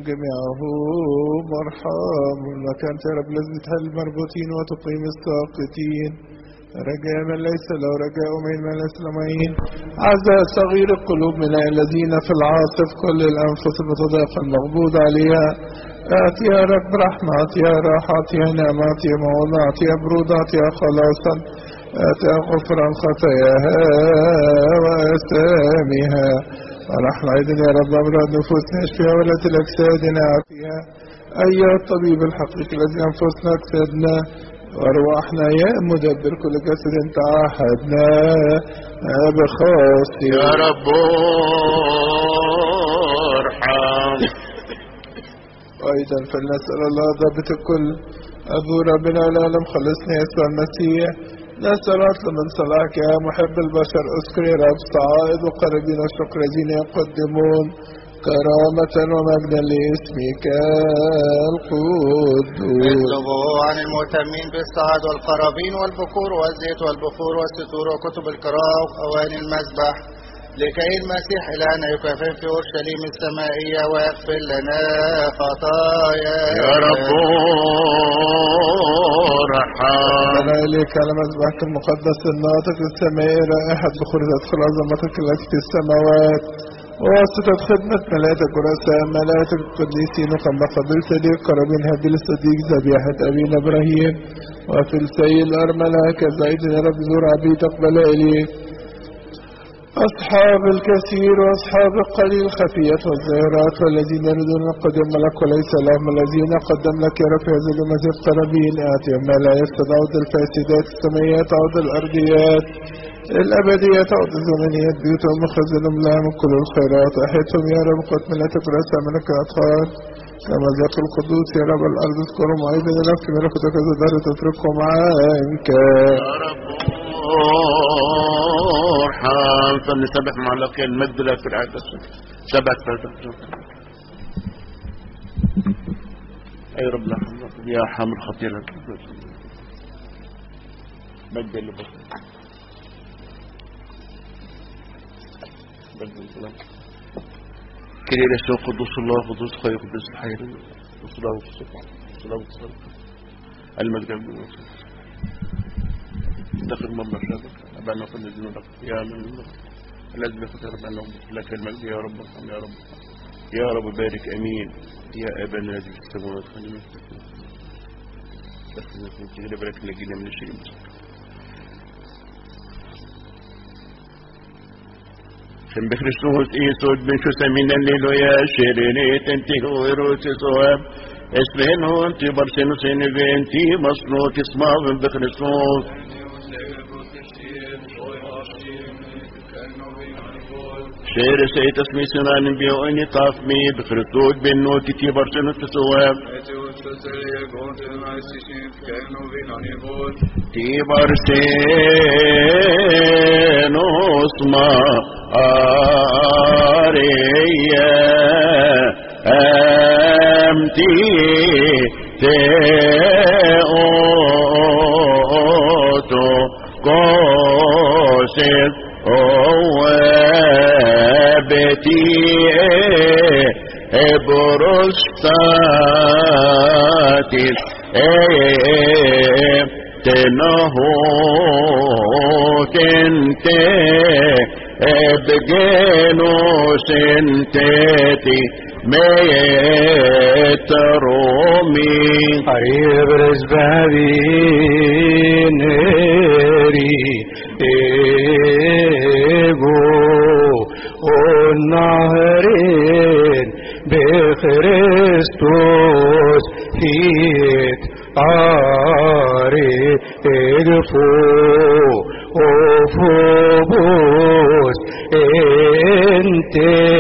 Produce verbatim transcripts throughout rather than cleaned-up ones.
جميعه مرحم. وكانت يا رب لازم تحل المربوطين وتقيم الساقطين، رجاء من ليس له رجاء ومن من ليس له معين. عزاء صغير القلوب من الذين في العاصف، كل الأنفس المتضايقة المغبوط عليها. أعطي يا رب رحمة، أعطي يا راحة، أعطي يا نعمة، أعطي يا موضع، أعطي يا برودة، أعطي يا خلاصا، أعطي يا غفران خطاياها وأثامها. ورحمة أيضا يا رب أمراض نفوسنا اشفيها، ولا الأجساد نعافيها. أيها الطبيب الحقيقي الذي أنفسنا أجسادنا وأرواحنا، يا مدبر كل جسد تعاهدنا بخاص يا رب ارحم. وأيضا فلنسأل الله ضابط الكل، أبو ربنا العالم خلصنا يسوع المسيح، نسأل أطلب من صلاحك يا محب البشر، اذكر يا رب صعائد وقربين الشكر الذين يقدمون كرامة ومجدا لاسمك القدوس. اطلبوا عن المهتمين بالصعد والقرابين والبكور والزيت والبخور والستور وكتب القراءة وأواني المسبح، لكي المسيح إلهنا يكافئ في أورشليم السمائية ويغفر لنا خطايا. يا رب ارحم. أنا إليك على مذبحك المقدس الناطق السمائي رائحة بخور تدخل عظمتك التي في السماوات، وواسطة خدمة ملائكة ورؤساء ملائكة القديسين، وكما قبلت لي قرابين هابيل الصديق ذبيحة أبينا إبراهيم، وفي السيل الأرملة كزايد يا رب زور عبيد اقبل إليك. أصحاب الكثير وأصحاب القليل خفية والزهرات، والذين يريدون القدم لك وليس لهم، الذين قدم لك يا رب هذه الأمة القرابين، أعطيهم ما لا يفسد، عود الفاسدات السميات، عود الأرضيات الأبدية، عود الزمنيات، بيوتهم مخزنهم لها من كل الخيرات. أحيتهم يا رب قد ملأتك برأسها ملك الأطهار، كما ذاك القدوس يا رب الأرض اذكرهم، وأيضا يا رب في ملكتك الدار تتركهم عنك. يا رب ارحم. فلنسبح مع لك المجد لك في العهد السابق. سبح اي رب لحم يا حامل خطير مجد لبصر كريم يسوع قدوس الله قدوس خير قدوس حي قدوس الله والصبح قدوس الله والصبح المجد لله. دخل مبلغ شابك أبانا قد نزلنا لك يا من الذي بفتر ربنا لك المجد يا رب يا رب يا رب بارك أمين. يا أبانا الذي في السماوات خلينا نستغفر بارك لجينا من الشيء سم بخريستوس إيسود بن شسمين الليل يا شيريني تنتهي ويروتي صواب اسمين وانتي برسينو سيني بنتي مصنوط اسمع من بخريستوس شير سيت اسمي سنان بيواني طافمي بخريستوس بنوتي تي برسينو تسواب تي برسينو اسمع آريا أمتي تأوتو قوسر أوابتي إبرستاتي تنهو تنتي ابجنو سنتتي ميترومي قريب رزبابي ناري ايبو والنهرين بخريستوس فيك عاري ادفو وفوبوس انت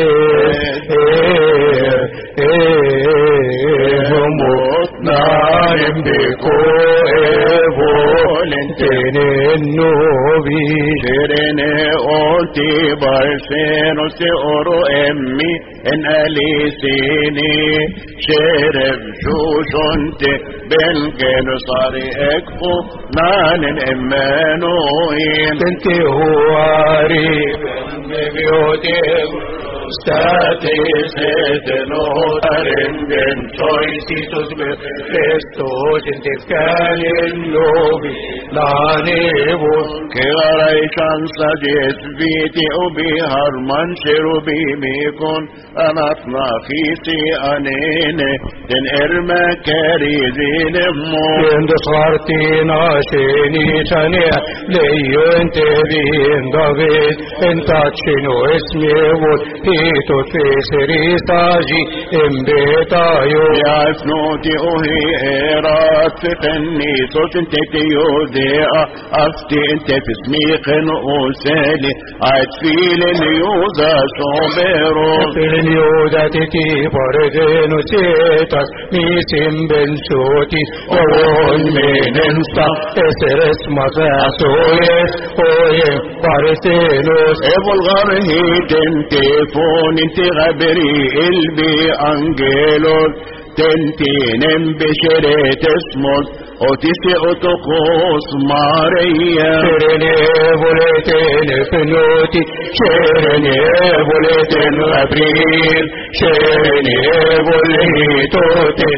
نارم بكو ايبولنتين النوبي شرني اوتي برسينو سيورو امي ان اليسيني شرب شوشنت بالجن صاري اكفو نان امانوين انت هو عريب بيوتي statis et notarenden soisitus med Christus in tifkanin lovi lanevus كغريشان سجيت بيتي وبيهر منشر بيميكون أنا خيسي أنيني تن إرما كاريزين مو Ind svartina sheni chane leyo entevin David entachino esmevot hito feseri staji embetayo يا فنوتي أوهي إيرات فتني صوت انت تيوديا أفتي انت في سميق أوسالي عتفيل اليوزا شوبيرو Filioda titi pardeno setas misim benchoti ovon menensta eseres mazasoyes oye parthenos ابو الغرهي تنتفون انت غبري البي انجيلون تنتين بشريت اسمك وتسي اتقوس ماريا شرني بولتين فنوتي شرني بولتين غبريل شرني بوليتوتين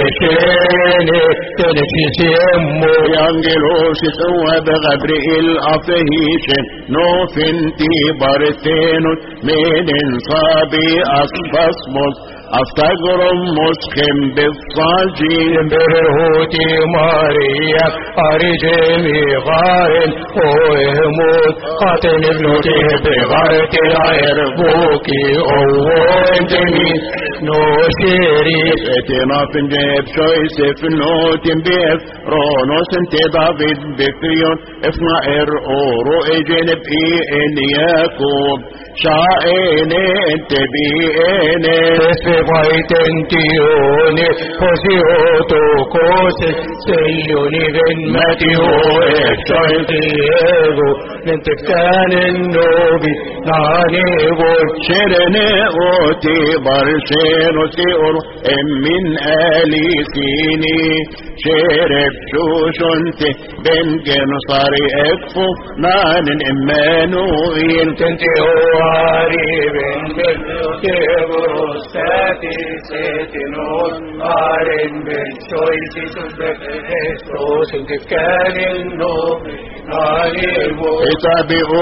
شرني تنشيسيمو يانجلوس سوى بغبريل افهيشن نو فنتي بارثينوس من انصابي اصبصمس افتقرم مسخم بالصاجين برهوتي ماريا أرجمي غارن وهموت قاتل ابنتي بغارة العير بوكي أوانتني نوشيري اتنا فنجيب شويس فنوت بيف رونوس انت دافيد بفيون افنا ار اورو اجنب اي ان ياكوب شائني انت بيئني Baitentione cosioto cose seglioni vennatio e cioltiego nentectane novi nanevo شرني اوتي برشينو سيور ام من الي سيني شرب شوشنتي بن جنصاري اكفو نان امانوئيل tenteo arriven del tevoro stati setinos aren ben choisitus bestos in tifkanin novi nanevo اتابعوا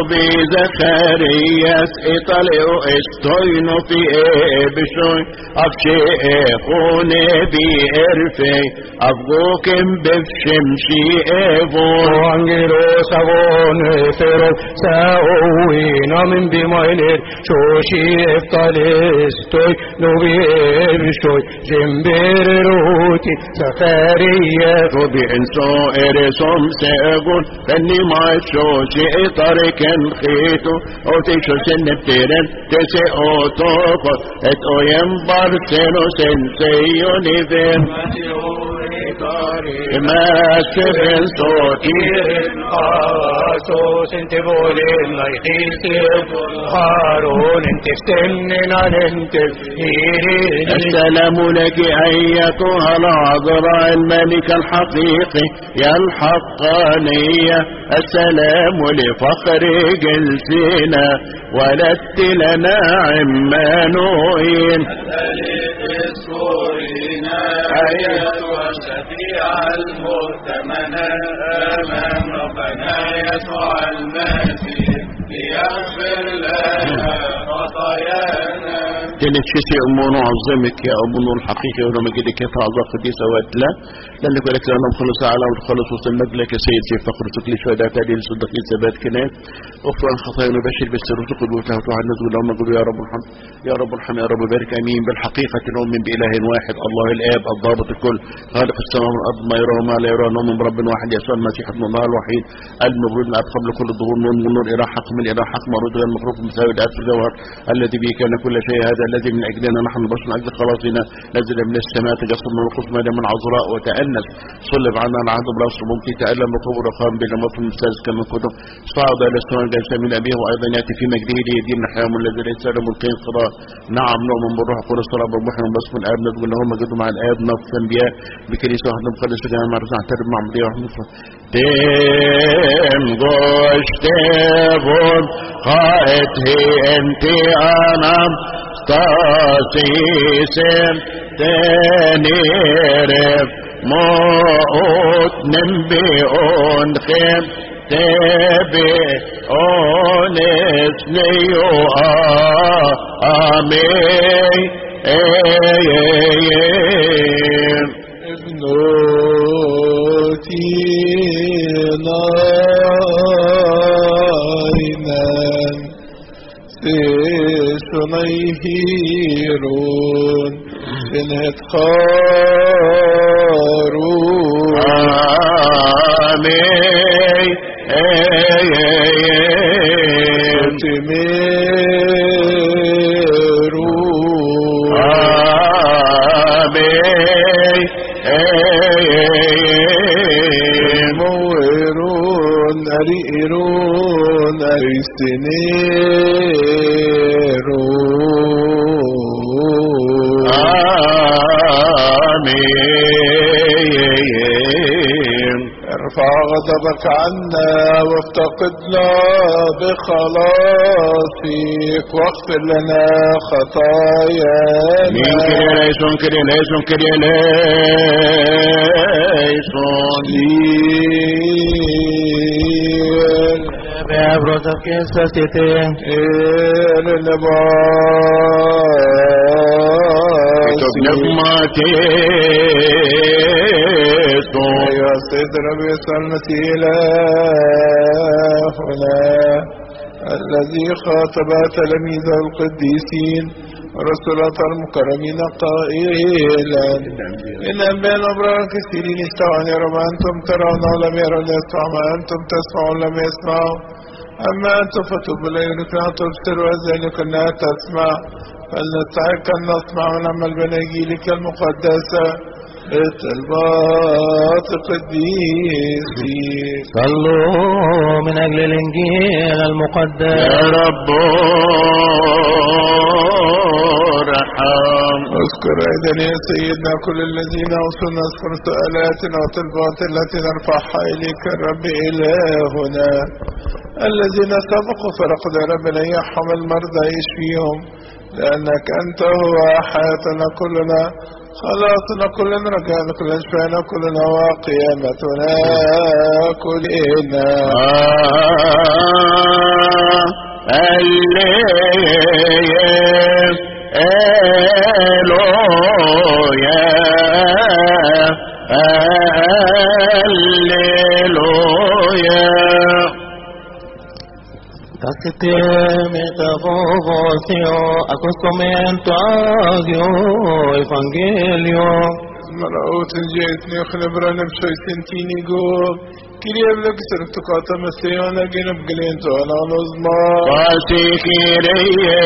بزكرياس اطلعوا استوينوا في ابشوي افشي اخوني بيرفي افغوكم بفشمشي ايفون Angelos avon efero saoina min bimainer shoshi eftalestoy novierstoy jembereroti Zachariah ربي انسو ارسوم سيقول فني ما شوشي طريقن خيتو او تيشو سنبتيرن تسي اوتوكو ات او ينبار سنو سنسيوني ذين ما سبن صوتي Asos inte volen laihiltir Harun inte stämnen alenter Irin السلام لك أيتها العذراء الملك الحقيقي يا الحقانية السلام لفخر جنسنا ولدت لنا عمانوئين أيتها الشفيع المؤتمنة أمام ربنا يسوع المسيح ليغفر لنا خطايانا كانت شيء أمور عظمك يا أبو الحقيقي ولما كده كيف أعضاء قديسة وأدلة لأنك لك لأنهم خلص على والخلص وسلمك لك سيد سيد فقر تكلي شهداء تعديل صدقين ثبات كنات أغفر عن خطايا ونبشر بالسر وتقل وتهوت وعن نزول اللهم قل يا رب الحمد يا رب الحمد يا رب بارك أمين بالحقيقة نؤمن بإله واحد الله الآب الضابط الكل خالق السماء والأرض ما يرى وما لا يرى نؤمن برب واحد يسوع المسيح ابن الله الوحيد المولود من قبل كل الظهور من نور إلى حق من إلى حق مرود غير مخلوق مساوي الآب في الجوهر الذي به كان كل شيء هذا الذي من أجلنا نحن البشر من أجل خلاصنا نزل من السماء تجسد من القدس من عذراء وتأنس صلب عنا العهد برأس ممكن تألم بقبر وقام بلا مطر مستاذ كما كتب صعد إلى السماء جالس من أبيه وأيضا يأتي في مجده ليدين حيام الذي ليس له ملقين قضاء. نعم نؤمن بالروح القدس رب المحيي بس من الآب ندعو لهم مجدوا مع الآب نفس الأنبياء بكنيسة واحدة مقدسة جميعا مع رسول احترم مع مدير وحمد تم گشتبون خواهد هی انتی آنم تاسیسم تنیرم موت نمبی اونخم تبی اونس نیو آمین ایم ابنوتينا إنان سيشنيهيرون سنهت خارون آمين تميرون آمين مورون أريرون أريستنيرون آمين ارفع غضبك عنا وافتقدنا بخلاصك واغفر لنا خطايانا. مين كريا ليسون كريا ليسون كريا ليسون ليل بأبرزك كنسستين إل النباس نغماتيسون يا سيد ربي صلى إلهنا الذي خاطب تلاميذه القديسين ورسولات المكرمين قائلا إن أنبياء الأبرار كثيرين استوعون يروا ما أنتم ترون ولم يروا يسمعوا ما أنتم تسمعون لم يسمعوا أما أنتم فتوبوا إليكم أن تبصروا أذانكم لا تسمع فلنستحق أن نسمع ونعمل بنجيلك المقدسة بالطلبات القديسين. صلوا من أجل الإنجيل المقدس. يا رب ارحم. اذكر أيضا يا سيدنا كل الذين أوصلنا اذكر سؤالاتنا وطلبات التي نرفعها إليك الرب إلهنا الذين سبقوا فرقد ربنا يرحم المرضى يشفيهم لأنك أنت هو حياتنا كلنا خلاصنا كلنا رجعنا كلنا شفانا كلنا وقيامتنا كلنا. هللويا هللويا Tasiteme vocio accostamento agio evangelio. مرأوت جيتني خنبرنا بشويسنتيني قوم كريم لك سرقتك مسيونا جنب قلينتو أنا نظمى فاتكيريا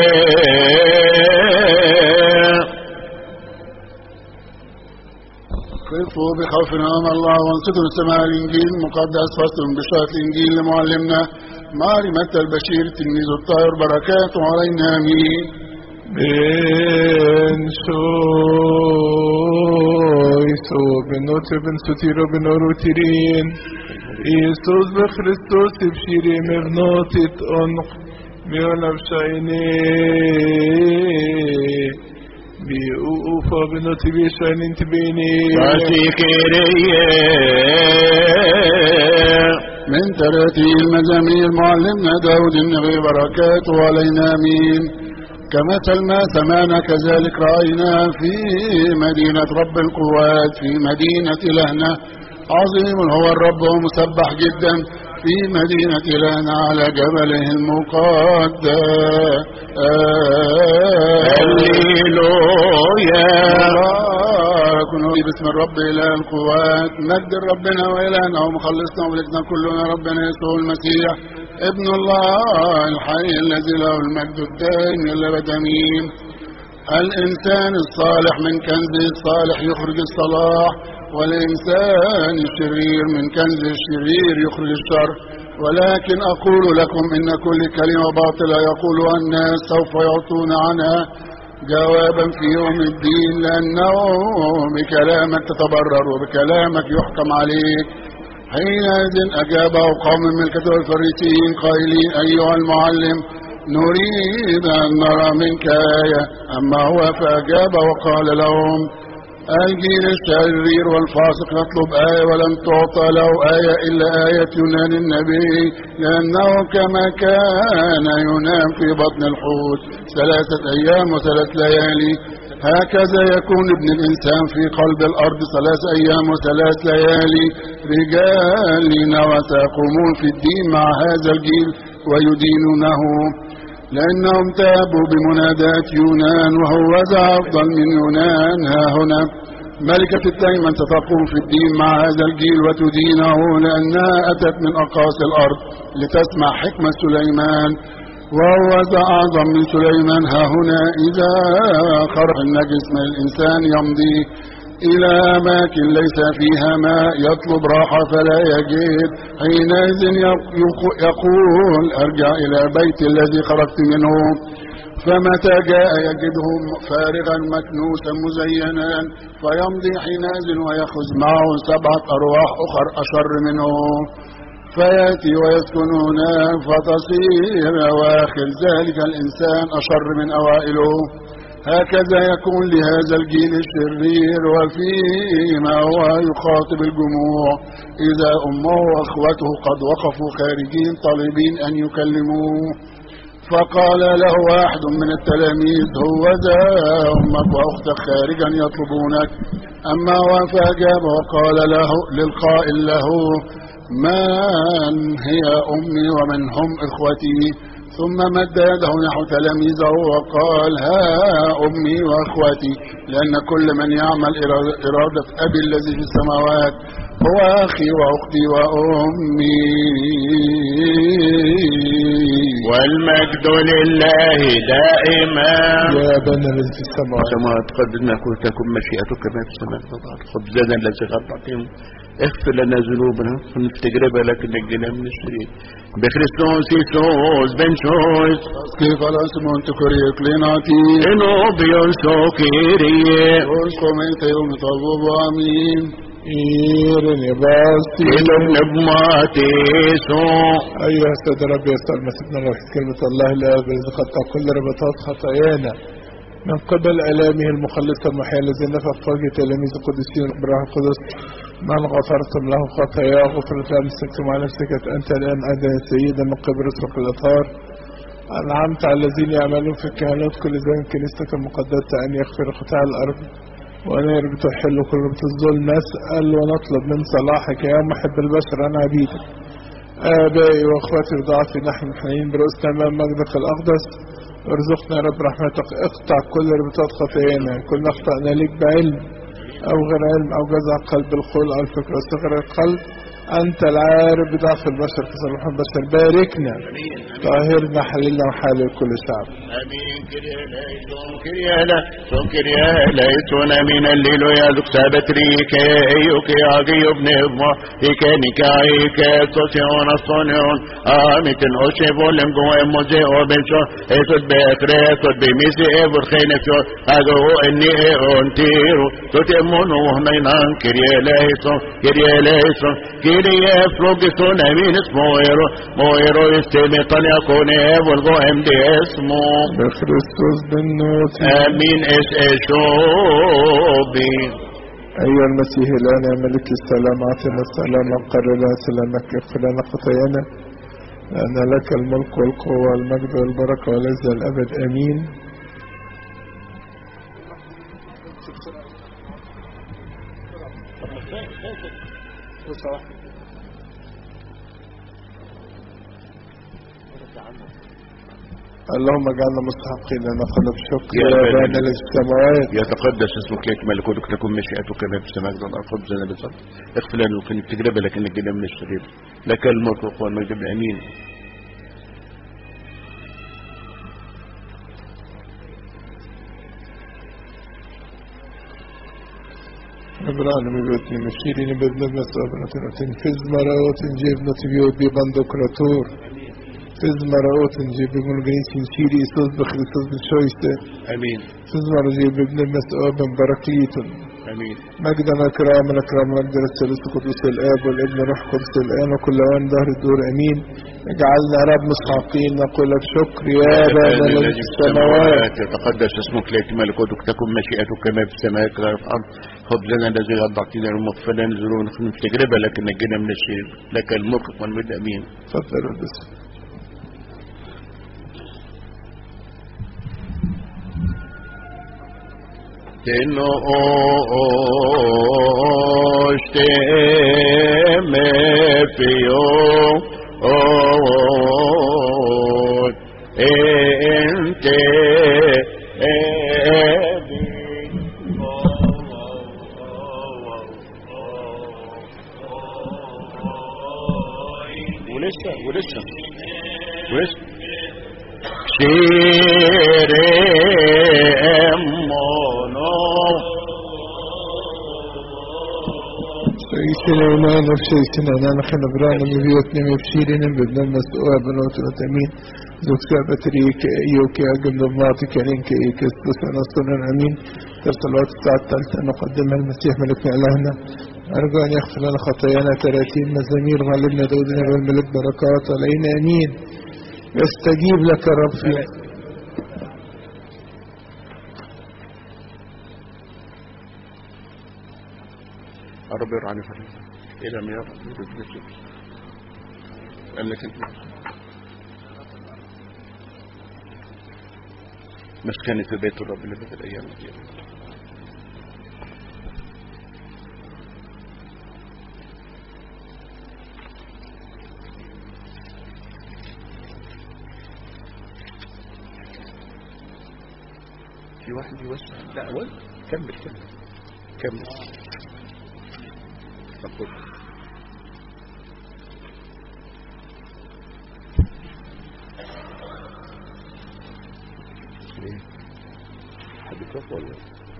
كيفوا بخوفنا من الله وانصتوا السماء الإنجيل المقدس فاستم بشارة الإنجيل لمعلمنا معرمة البشير تلميذ الطاهر بركاته علينا آمين. بن سويسو بن نوتر بن ستيرو بن نوروتيرين إيسوس بخريستوس بشيري مبنوتت أنق ميونا بشايني بأوفا بنوتي بيشاين تبيني فاتكيريا من ترتيب المزامير معلمنا داود النبي بركاته علينا آمين. كمثل ما سمعنا كذلك رأينا في مدينة رب القوات في مدينة لهنا عظيم هو الرب ومسبح جدا في مدينة لهنا على جبله المقدس. هللويا بارك باسم الرب إله القوات مجد ربنا وإلهنا ومخلصنا وملكنا كلنا ربنا يسوع المسيح ابن الله الحي الذي له المجد الدائم إلى أبد آمين. الإنسان الصالح من كنزه الصالح يخرج الصلاح، والإنسان الشرير من كنز الشرير يخرج الشر. ولكن أقول لكم إن كل كلمة باطلة يقولها الناس سوف يعطون عنها جوابا في يوم الدين، لأنه بكلامك تتبرر وبكلامك يحكم عليك. حينئذ أجابه قوم من الكتاب الفريسيين قائلين أيها المعلم نريد أن نرى منك آية. أما هو فأجاب وقال لهم الجيل الشرير والفاسق يطلب آية ولم تعطى له آية إلا آية يونان النبي، لأنه كما كان ينام في بطن الحوت ثلاثة أيام وثلاث ليالي هكذا يكون ابن الإنسان في قلب الأرض ثلاث أيام وثلاث ليالي. رجالنا وسيقومون في الدين مع هذا الجيل ويدينونه، لأنهم تابوا بمنادات يونان وهو ذا أفضل من يونان. ها هنا ملكة الدائما ستقوم في الدين مع هذا الجيل وتدينه، لأنها أتت من أقاصي الأرض لتسمع حكمة سليمان وهو ذا أعظم من سليمان. ها هنا إذا خرج النجس من الإنسان يمضي إلى أماكن ليس فيها ماء يطلب راحة فلا يجد، حينئذ يقول أرجع إلى بيت الذي خرجت منه، فمتى جاء يجده فارغا مكنوسا مزينا فيمضي حينئذ ويأخذ معه سبعة أرواح أخر أشر منه فيأتي ويسكن هناك فتصير أواخر ذلك الإنسان أشر من أوائله. هكذا يكون لهذا الجيل الشرير. وفيما هو يخاطب الجموع إذا أمه وأخوته قد وقفوا خارجين طالبين أن يكلموه، فقال له واحد من التلاميذ هو ذا أمك وأختك خارجا يطلبونك. أما هو فأجاب وقال له للقائل له من هي أمي ومن هم إخوتي؟ ثم مد يده نحو تلاميذه وقال ها أمي وأخوتي، لأن كل من يعمل إرادة أبي الذي في السماوات هو أخي وأختي وأمي. والمجد لله دائما. يا أبانا الذي في السماوات السماوات قدنا تكن مشيئتك كما في السماء والأرض. خبزنا الذي غفرتهم اغفر لنا ذنوبنا ونفتقرب لكن نجنا من الشرير بخريستوس يسوس بن شوس كيف الاسمون تكريك لناتي انو بيونسو كيريه ورسكم انت يوم طلبوا امين إيرن يباستي إلهم نبماتي سو. أيها السيد رب يسأل مسيحنا روح كلمة الله الآب الذي قطع كل ربطات خطايانا من قبل ألامه المخلصة المحيا الذي نفخ فوق تلاميذ القدسين بالروح القدس من غفرتم له خطاياه غفرت له مسكتم على نفسك أنت الآن أدنى سيدا من قبل رسلك الأطهار أنعمت على الذين يعملون في الكهنوت كل زمان كنيستك المقدسة أن يغفر خطايا الأرض وأن يربط الحل وكل ربط الظلم. نسأل ونطلب من صلاحك يا محب البشر أنا عبيدك آبائي وأخواتي وضعفي نحن محنين برؤوسنا أمام مجدك الأقدس ارزقنا يا رب رحمتك اقطع كل ربطات خطايانا كنا اخطأنا ليك بعلم أو غير علم أو جزع قلب الخول أو الفكر وصغر القلب. أنت العارف بضعف البشر تصرف البشر. باركنا طاهرنا حللنا وحالل كل شعب. امين. كريا ليسون كريا ليسون كريا ليسون امين الليل يا ذكسابة ريك ايوك يا عقي ابن ابما ايكاني كايك توسيون الصنيون آمت اشيب ولم قوة موزي وبنشو ايتود بأكري ايتود بميسي ايبور خينفيو اقو اني انتيرو تتمون وهنينان كريا ليسون كريا ليسون كريا فلوقسون امين اسمه ويرو مويرو يستمي طن يكون والغو ام دي اسمه بخريستوس بالنوت. امين اش اشوبي. أيها المسيح الآن يا ملك السلام أعطنا السلام وقرر لنا سلامك اغفر لنا خطايانا لأن لك الملك والقوة والمجد والبركة والعزة الأبد آمين. اللهم اجعلنا مستحقين ان نقل بشكر يا ابانا الذي في السماوات يتقدس اسمك ياتي ملكوتك تكن مشيئتك كما في السماء والارض. خبزنا بالصبر اغفر لنا وكن تجربه لكن نجينا من الشرير لك الملك والقوه والمجد امين. خبران بيوتني مشيرين بابن مسابنا تنفذ مراوت نجيب نتبيوت ببندقراطور فز مراوت نجيب بمنغرين سنشيري إسوس بخريسوس بشويسة امين. فز مرة جيب بابن مسؤاب من بركليتن امين. مجدنا كرام الأكرام مقدر الثالث قدوس الآب والابن روح قدس الآن وكل وان ظهر الدور أمين. اجعلنا رب مستحقين نقول لك شكر يا أبانا الذي في السماوات يتقدس اسمك ليأتي ملكوتك تكن مشيئتك كما في السماء كذلك في الأرض. خبزنا الذي غدا أعطينا المغفر لنا ذنوبنا في تجربة لكن نجينا من الشرير لك الملك والمجد أمين. تفضل بس. Teno oste me pio ente ebi ولسه ولسه ولسه شيري سيسنا وما نفسي سنا نحن برانا مبيوتنا مبشيرين بدنا المسؤول بنوت الأمين زوج سابت ريك أيوكي أقم نظماتك عليك إيكس بسنا صنع أمين ترسلات الساعة الثالثة نقدمها المسيح ملكنا إلهنا أرجو أن يغفر لنا خطايانا ثلاثين مزامير غالبنا دودنا والملك بركات علينا أمين. يستجيب لك رب فيه. رب يرعاني فريق إلى ما يرى قال لك انت مسكني في بيت الرب لبيت الأيام دي. في واحد يوسع لا أول كمل كمل كمل تقول ليه حد يكفر ولا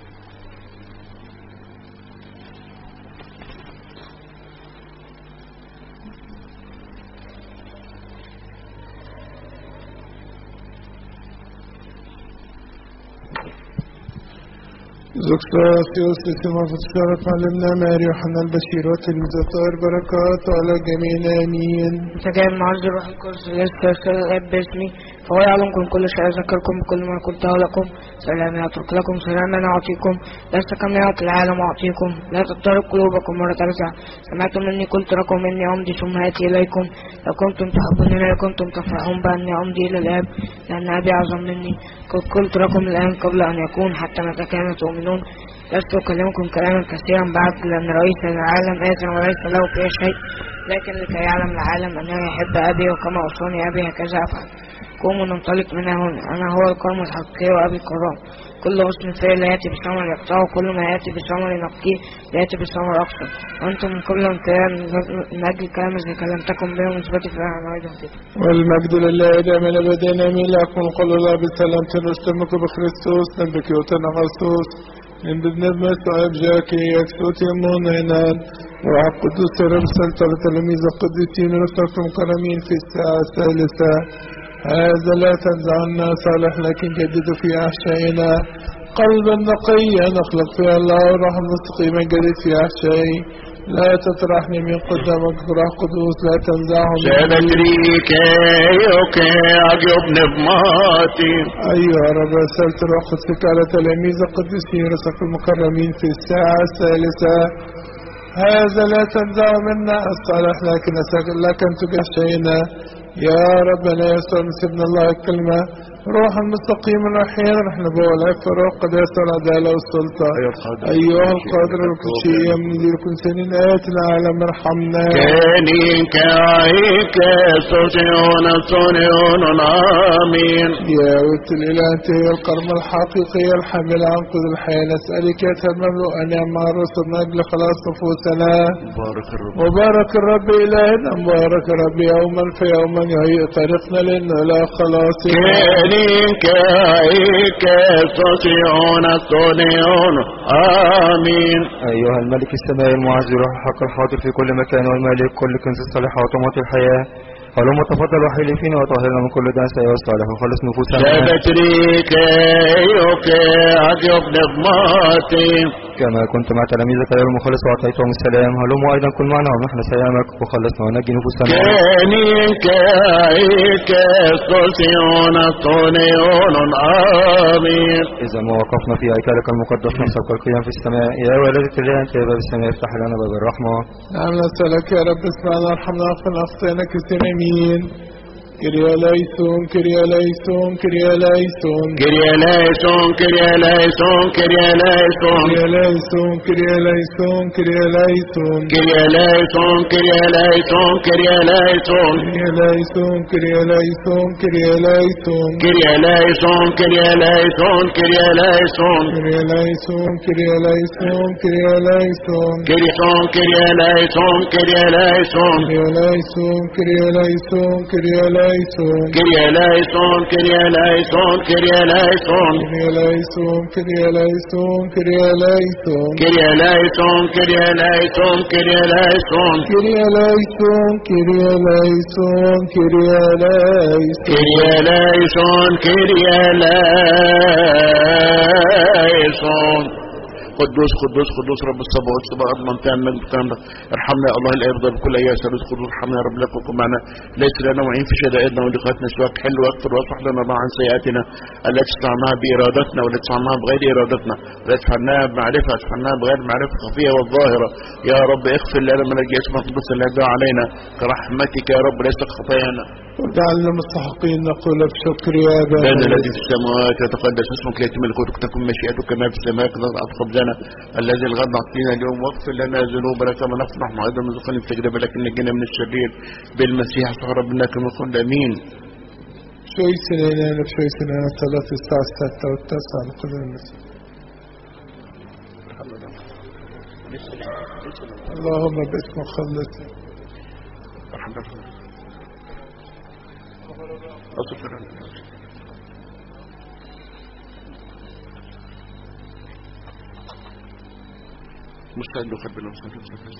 زكتا سيوس لسما فتشارة معلمنا ماري وحنا البشير وتلميذ بركات على جميعنا آمين. فجاء المعز الروح القدس يذكر الآب باسمي فهو يعلمكم كل شيء أذكركم بكل ما قلته لكم سلامي أترك لكم سلاما أعطيكم لست كما يعطي العالم أعطيكم لا تضطرب قلوبكم ولا ترجع سمعتم مني قلت لكم إني أمضي ثم آتي إليكم لو كنتم تحبونني لكنتم تفرحون بأني أمضي إلى الآب لأن أبي أعظم مني قد قلت لكم الآن قبل أن يكون حتى متى كانوا تؤمنون لست أكلمكم كلاما كثيرا بعد لأن رئيس العالم آت وليس له فيه شيء لكن لكي يعلم العالم أنه يحب أبي وكما أوصاني أبي هكذا أفعل. قوموا ننطلق من هنا أنا هو القرم الحقيقي وأبي الكرام كل غصن فيه لا يأتي بثمر يقطعه كل ما يأتي بثمر ينقيه لا يأتي بثمر أكثر وأنتم من قبل كلام من أجل كلام الذي كلمتكم به ونسبتي في الأعمال أيضا. والمجد لله دائما أبدا آمين. لكم قل الله بالسلام تنستمك بخريستوس نبك وتنغسوس من بدنا بمسعب جاكي يكسوت يمون هنان وعب قدوس رمسل تلميذ القدسين ونصركم كرمين في الساعة الثالثة. هذا لا تنزعنا صالح لكن جدد في أحشائنا قلبا نقيا نخلق فيها الله والروح المستقيما جدد في أحشائي لا تطرحني من قدامك روح قدوس لا تنزعه من سأدريك يوكي عجب نبماتي. أيها رب رسلت روح قدسك على تلاميذ القديسين رسل المكرمين في الساعة الثالثة. هذا لا تنزع منا الصالح لكن أسأل لك أن تجحشينا يا ربنا يسوع سيدنا الله الكلمة روح المستقيم الرحيم نحن بولا فروق قداسة العدالة والسلطة أيها القادر الكشي من ذي كل سنين آيات العالم ارحمنا كاني كعيك سوسيون سونيون آمين. يا ود الإله أنت هي القرم الحقيقي الحامل عن قد الحياة نسألك يا تمملؤ أن يعمى الرسل من أجل خلاص نفوسنا. مبارك الرب مبارك الرب إلهنا مبارك الرب يوما فيوما يهيئ طريقنا لأنه لا خلاص. آمين. أيها الملك السماء المعز روح الحق الحاضر في كل مكان والمالك كل كنز الصالح وطموط الحياة هلم تفضل وحيل فينا وطهرنا من كل دنس أيها الصالح وخلص نفوسنا سبتريك أيوك عجب نظماتي كما كنت مع تلاميذك يا المخلص وأعطيتهم السلام هلم أيضا كن معنا ونحن سلامك وخلصنا ونجي نفوسنا كانيك أيك سوسيون طونيون آمين. إذا ما وقفنا في هيكلك المقدس نسبك القيام في السماء يا ولدة الله أنت يا باب السماء افتح لنا باب الرحمة. نعم نسألك يا رب اسمعنا ارحمنا اغفر أخطائنا كثير امين. كريا ليسون كريا ليسون كريا ليسون كريا ليسون كريا ليسون كريا ليسون كريا ليسون كريا ليسون كريا ليسون كريا ليسون كريا ليسون كريا ليسون كريا ليسون كريا ليسون كريا ليسون كريا ليسون كريا ليسون كريا ليسون كريا ليسون كريسون كريا ليسون كريا ليسون كريا ليسون كريا ليسون كريا ليسون كريا ليسون كريا ليسون كريا ليسون كريا ليسون كريا ليسون كريا ليسون كريا ليسون كريا ليسون كريا ليسون كريا ليسون كريا ليسون كريا ليسون قدوس قدوس قدوس رب الصبوات سبع أضمن تام من بتامك ارحمنا يا الله الأرض بكل أيها سبيل قدوس ارحمنا يا رب لك وكن معنا ليس لنا وعين في شدائدنا ولقاتنا سواك حل واغفر واصفح لنا الله عن سيئاتنا التي صنعناها بإرادتنا والتي صنعناها بغير إرادتنا والتي فعلناها بمعرفة فعلناها بغير معرفة الخفية والظاهرة يا رب اغفر لنا من أجل اسمك القدوس اللي يدعو علينا كرحمتك يا رب ليس خطايانا وجعلنا مستحقين نقول بشكر يا أبانا لنا الذي في السماوات يتقدس اسمك ليتم ملكوتك تكن مشيئتك كما في السماء كذلك خبزنا الذي الغد اعطينا اليوم واغفر لنا ذنوبنا كما نفرح مع ايضا من ذنوبنا في تجربه لكن نجينا من الشرير بالمسيح صار ربنا كما قلنا امين. شوي سنين شوي سنين صلاة الساعة الستة والتاسعة لقدر المسيح. اللهم باسمك خلصنا. مستعد نخرب المستعد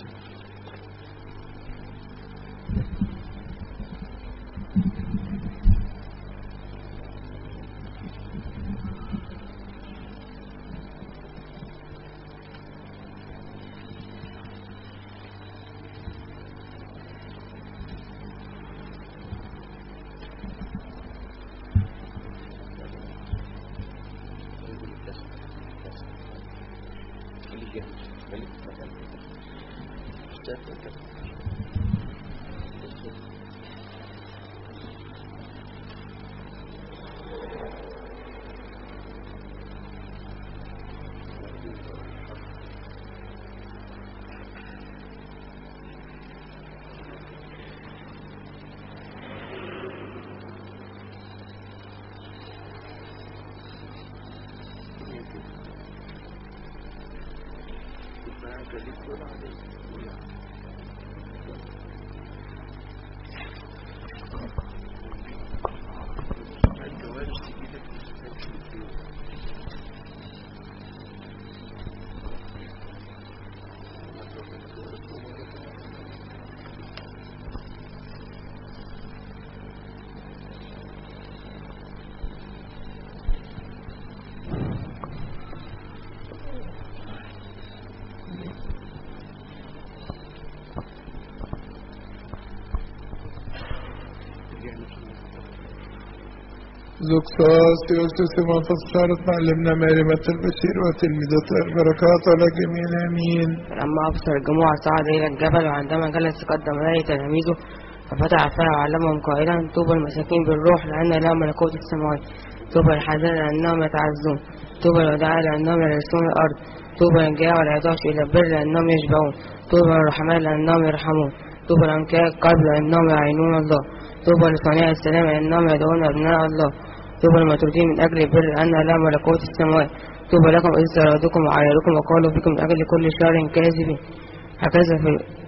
زوكساس يوسف سمان فصارت معلمنا مريمة البشير وتلميذة البركات على جميع الأمين. لما أبصر الجموع صعد إلى الجبل وعندما جلس قدم عليه تلاميذه ففتح فاه وعلمهم قائلا طوبى المساكين بالروح لأن لهم ملكوت السماوات. طوبى الحزان لأنهم يتعزون. طوبى الوداع لأنهم يرثون الأرض. طوبى الجاع والعطاش إلى البر لأنهم يشبعون. طوبى الرحماء لأنهم يرحمون. طوبى الأنكاء القلب لأنهم يعينون الله. طوبى لصانع السلام لأنهم يدعون أبناء الله. طوبى المطرودين من أجل البر لأن لهم ملكوت السماوات. طوبى لكم إذ سردوكم وعايروكم وقالوا بكم من أجل كل شر كاذب. هكذا في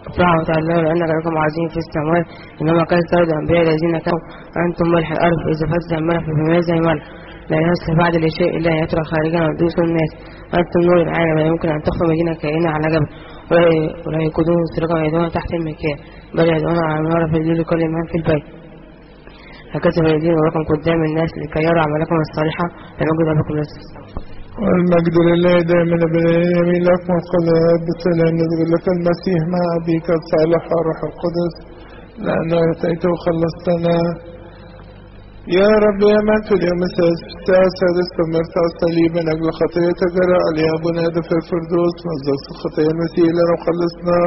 افرحوا وتعلموا لأنك لكم عظيم في السماوات إنما كان سيد الأنبياء الذين كانوا أنتم ملح الأرض إذا فسد الملح فبماذا الملح لا يصلح بعد لشيء إلا أن يترك خارجا ويدوس الناس أنتم نور العالم لا يمكن أن تخفى مدينة كائنة على جبل ولا يكونون سرقا يدون تحت المكيال بل يدون على النار في الليل كل من في البيت هكذا فيدين وراكم قدام الناس لكي يرى عملكم الصالحة لنجد بكم لسه. والمجد لله دائما باليمين لكم القلب بالسلام نذكر لك المسيح مع أبيك الصالح الروح القدس لأنه أتيت وخلصتنا. يا رب يا من في اليوم السادس استمرت على الصليب من أجل خطية جراء لأبونا في الفردوس مزدت خطية المسيح لنا وخلصنا.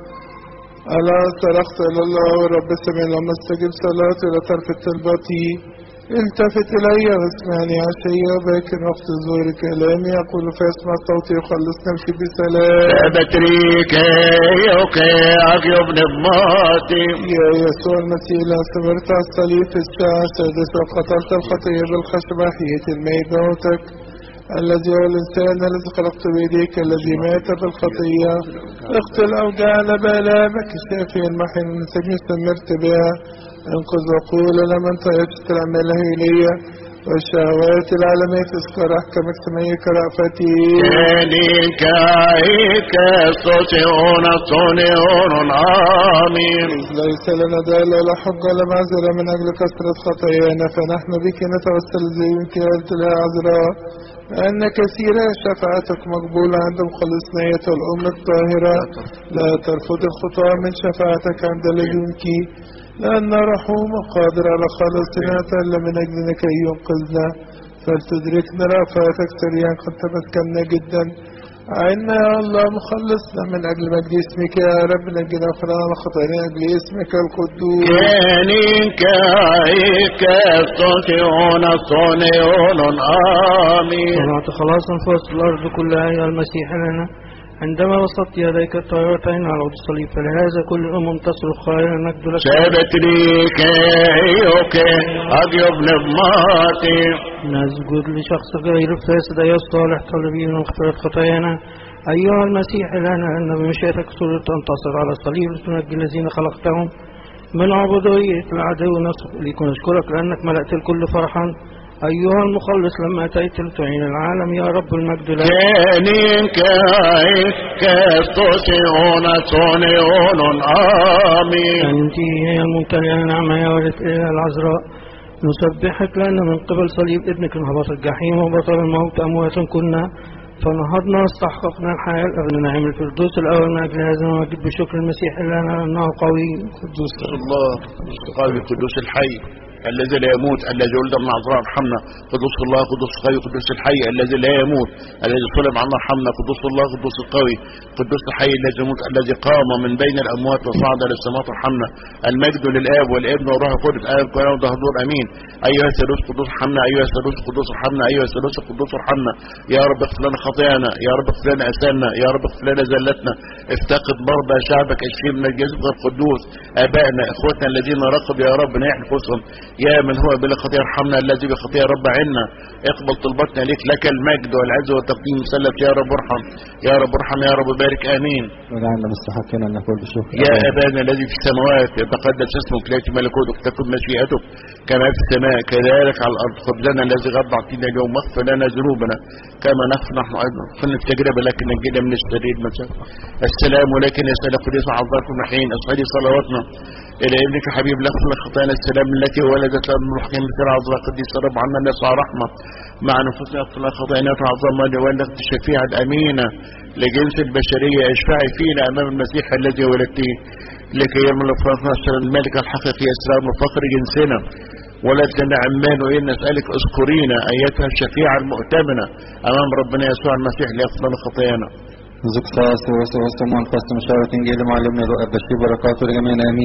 ألا صرخت إلى الله ورب سمع لما استجب صلاتي إلى طرف طلبتي التفت إلي واسمعني عشية باكر وقت زور كلامي أقول فاسمع صوتي وخلص نفسي بسلام. بتريك يوكي أغيب نبماتي يا يسوع المسيح لا صبرت على الصليب في الساعة السادسة وقتلت الخطية بالخشب حية الميت موتك الذي هو الإنسان الذي خلقت بيديك الذي مات بالخطية اقتل أوجعنا بآلامك الشافي المحن من سجن استمرت بها انقذ وقول لمن طيبت الأعمال الهيلية والشهوات العالمية تذكر أحكامك سميك رأفتي كانك عيك صوتيون صونيون آمين. ليس لنا دال ولا حج ولا معذرة من أجل كثرة خطايانا فنحن بك نتوسل زيك قلت لها عذراء أن كثيرة شفاعتك مقبولة عند مخلصنية الأم الطاهرة لا ترفض الخطاة من شفاعتك عند لدنك لأن رحوم قادر على خلاصنا تألم من أجلنا كي ينقذنا فلتدركنا رأفاتك سريعا قد تمكنا جدا. عنا يا الله مخلصنا من أجل مجد اسمك يا رب نجنا وخلنا على خطايانا أجل اسمك القدوس. كانك عيك صوتيون صونيون آمين. سمعت خلاصا فوق الأرض كلها يا المسيح لنا عندما وسطت يديك الطائرتين على عود الصليب فلهذا كل الأمم تصرخ خيرا نجد لك. شابت ليك يوكي أغيب نبماتي نسجد لشخصك غير الفاسد يا الصالح طالبين مغفرة خطايانا أيها المسيح لنا أن بمشيئتك سررت أن تصل على الصليب لتنجي الذين خلقتهم من عبودية العدو لكن نشكرك لأنك ملأت الكل فرحا أيها المخلص لما أتيت لتعين العالم يا رب المجد لك. كانك عيك صوتيون صونيون آمين. أنت هي الممتلئة نعمة يا ولد إله العذراء نسبحك لأن من قبل صليب ابنك انهبط الجحيم وبطل الموت أموات كنا فنهضنا واستحققنا الحياة الأبد نعيم الفردوس الأول من أجل هذا نوجد بشكر المسيح لنا أنه قوي قدوس الله قوي قدوس الحي الذي لا يموت الذي ولد من عذراء ارحمنا قدوس الله قدوس القوي قدوس الحي الذي لا يموت الذي صلب عنا ارحمنا قدوس الله قدوس القوي قدوس الحي الذي يموت الذي قام من بين الاموات وصعد للسماوات ارحمنا المجد للاب والابن والروح القدس آب كلام وظهور امين. ايها الثالوث قدوس ارحمنا ايها الثالوث قدوس ارحمنا ايها الثالوث قدوس ارحمنا يا رب اغفر لنا خطايانا يا رب اغفر لنا اثامنا يا رب اغفر لنا زلتنا افتقد مرضى شعبك اشفي من الجسد القدوس ابائنا اخوتنا الذين رقبوا يا رب نحن نفوسهم يا من هو بلا خطيئة ارحمنا الذي بخطيئة رب عنا اقبل طلبتنا ليك لك المجد والعز والتقديم مسلف يا رب ارحم يا رب ارحم يا رب بارك امين. وجعلنا مستحقين ان نقول بشكر يا ابانا الذي في السماوات يتقدس اسمك ليأتي ملكوتك تكن مشيئتك كما في السماء كذلك على الارض خبزنا الذي غض اعطينا اليوم واغفر لنا ذنوبنا كما نغفر نحن ايضا خلنا في تجربه لكن نجينا من الشرير مثلا. السلام ولكن يا سيدنا قديس عذراكم الحين اصعدي صلواتنا الى ابنك حبيب لغفر لك خطايانا السلام التي ولدت لنا روح مثل عذراء قديس رب عنا نسعى رحمة مع نفوسنا اغفر لنا خطايانا وعظم ولدت الشفيعة الأمينة لجنس البشرية اشفعي فينا أمام المسيح الذي ولدته لكي يرمى لفرطنا الملك الحقيقي أسرار وفقر جنسنا ولد لنا عمان وإن نسألك اذكرينا أيتها الشفيعة المؤتمنة أمام ربنا يسوع المسيح ليغفر لنا خطايانا. زكساس وسوس ومنقسم شارة إنجيل معلمنا ذو أبشي بركاته لجميعنا آمين.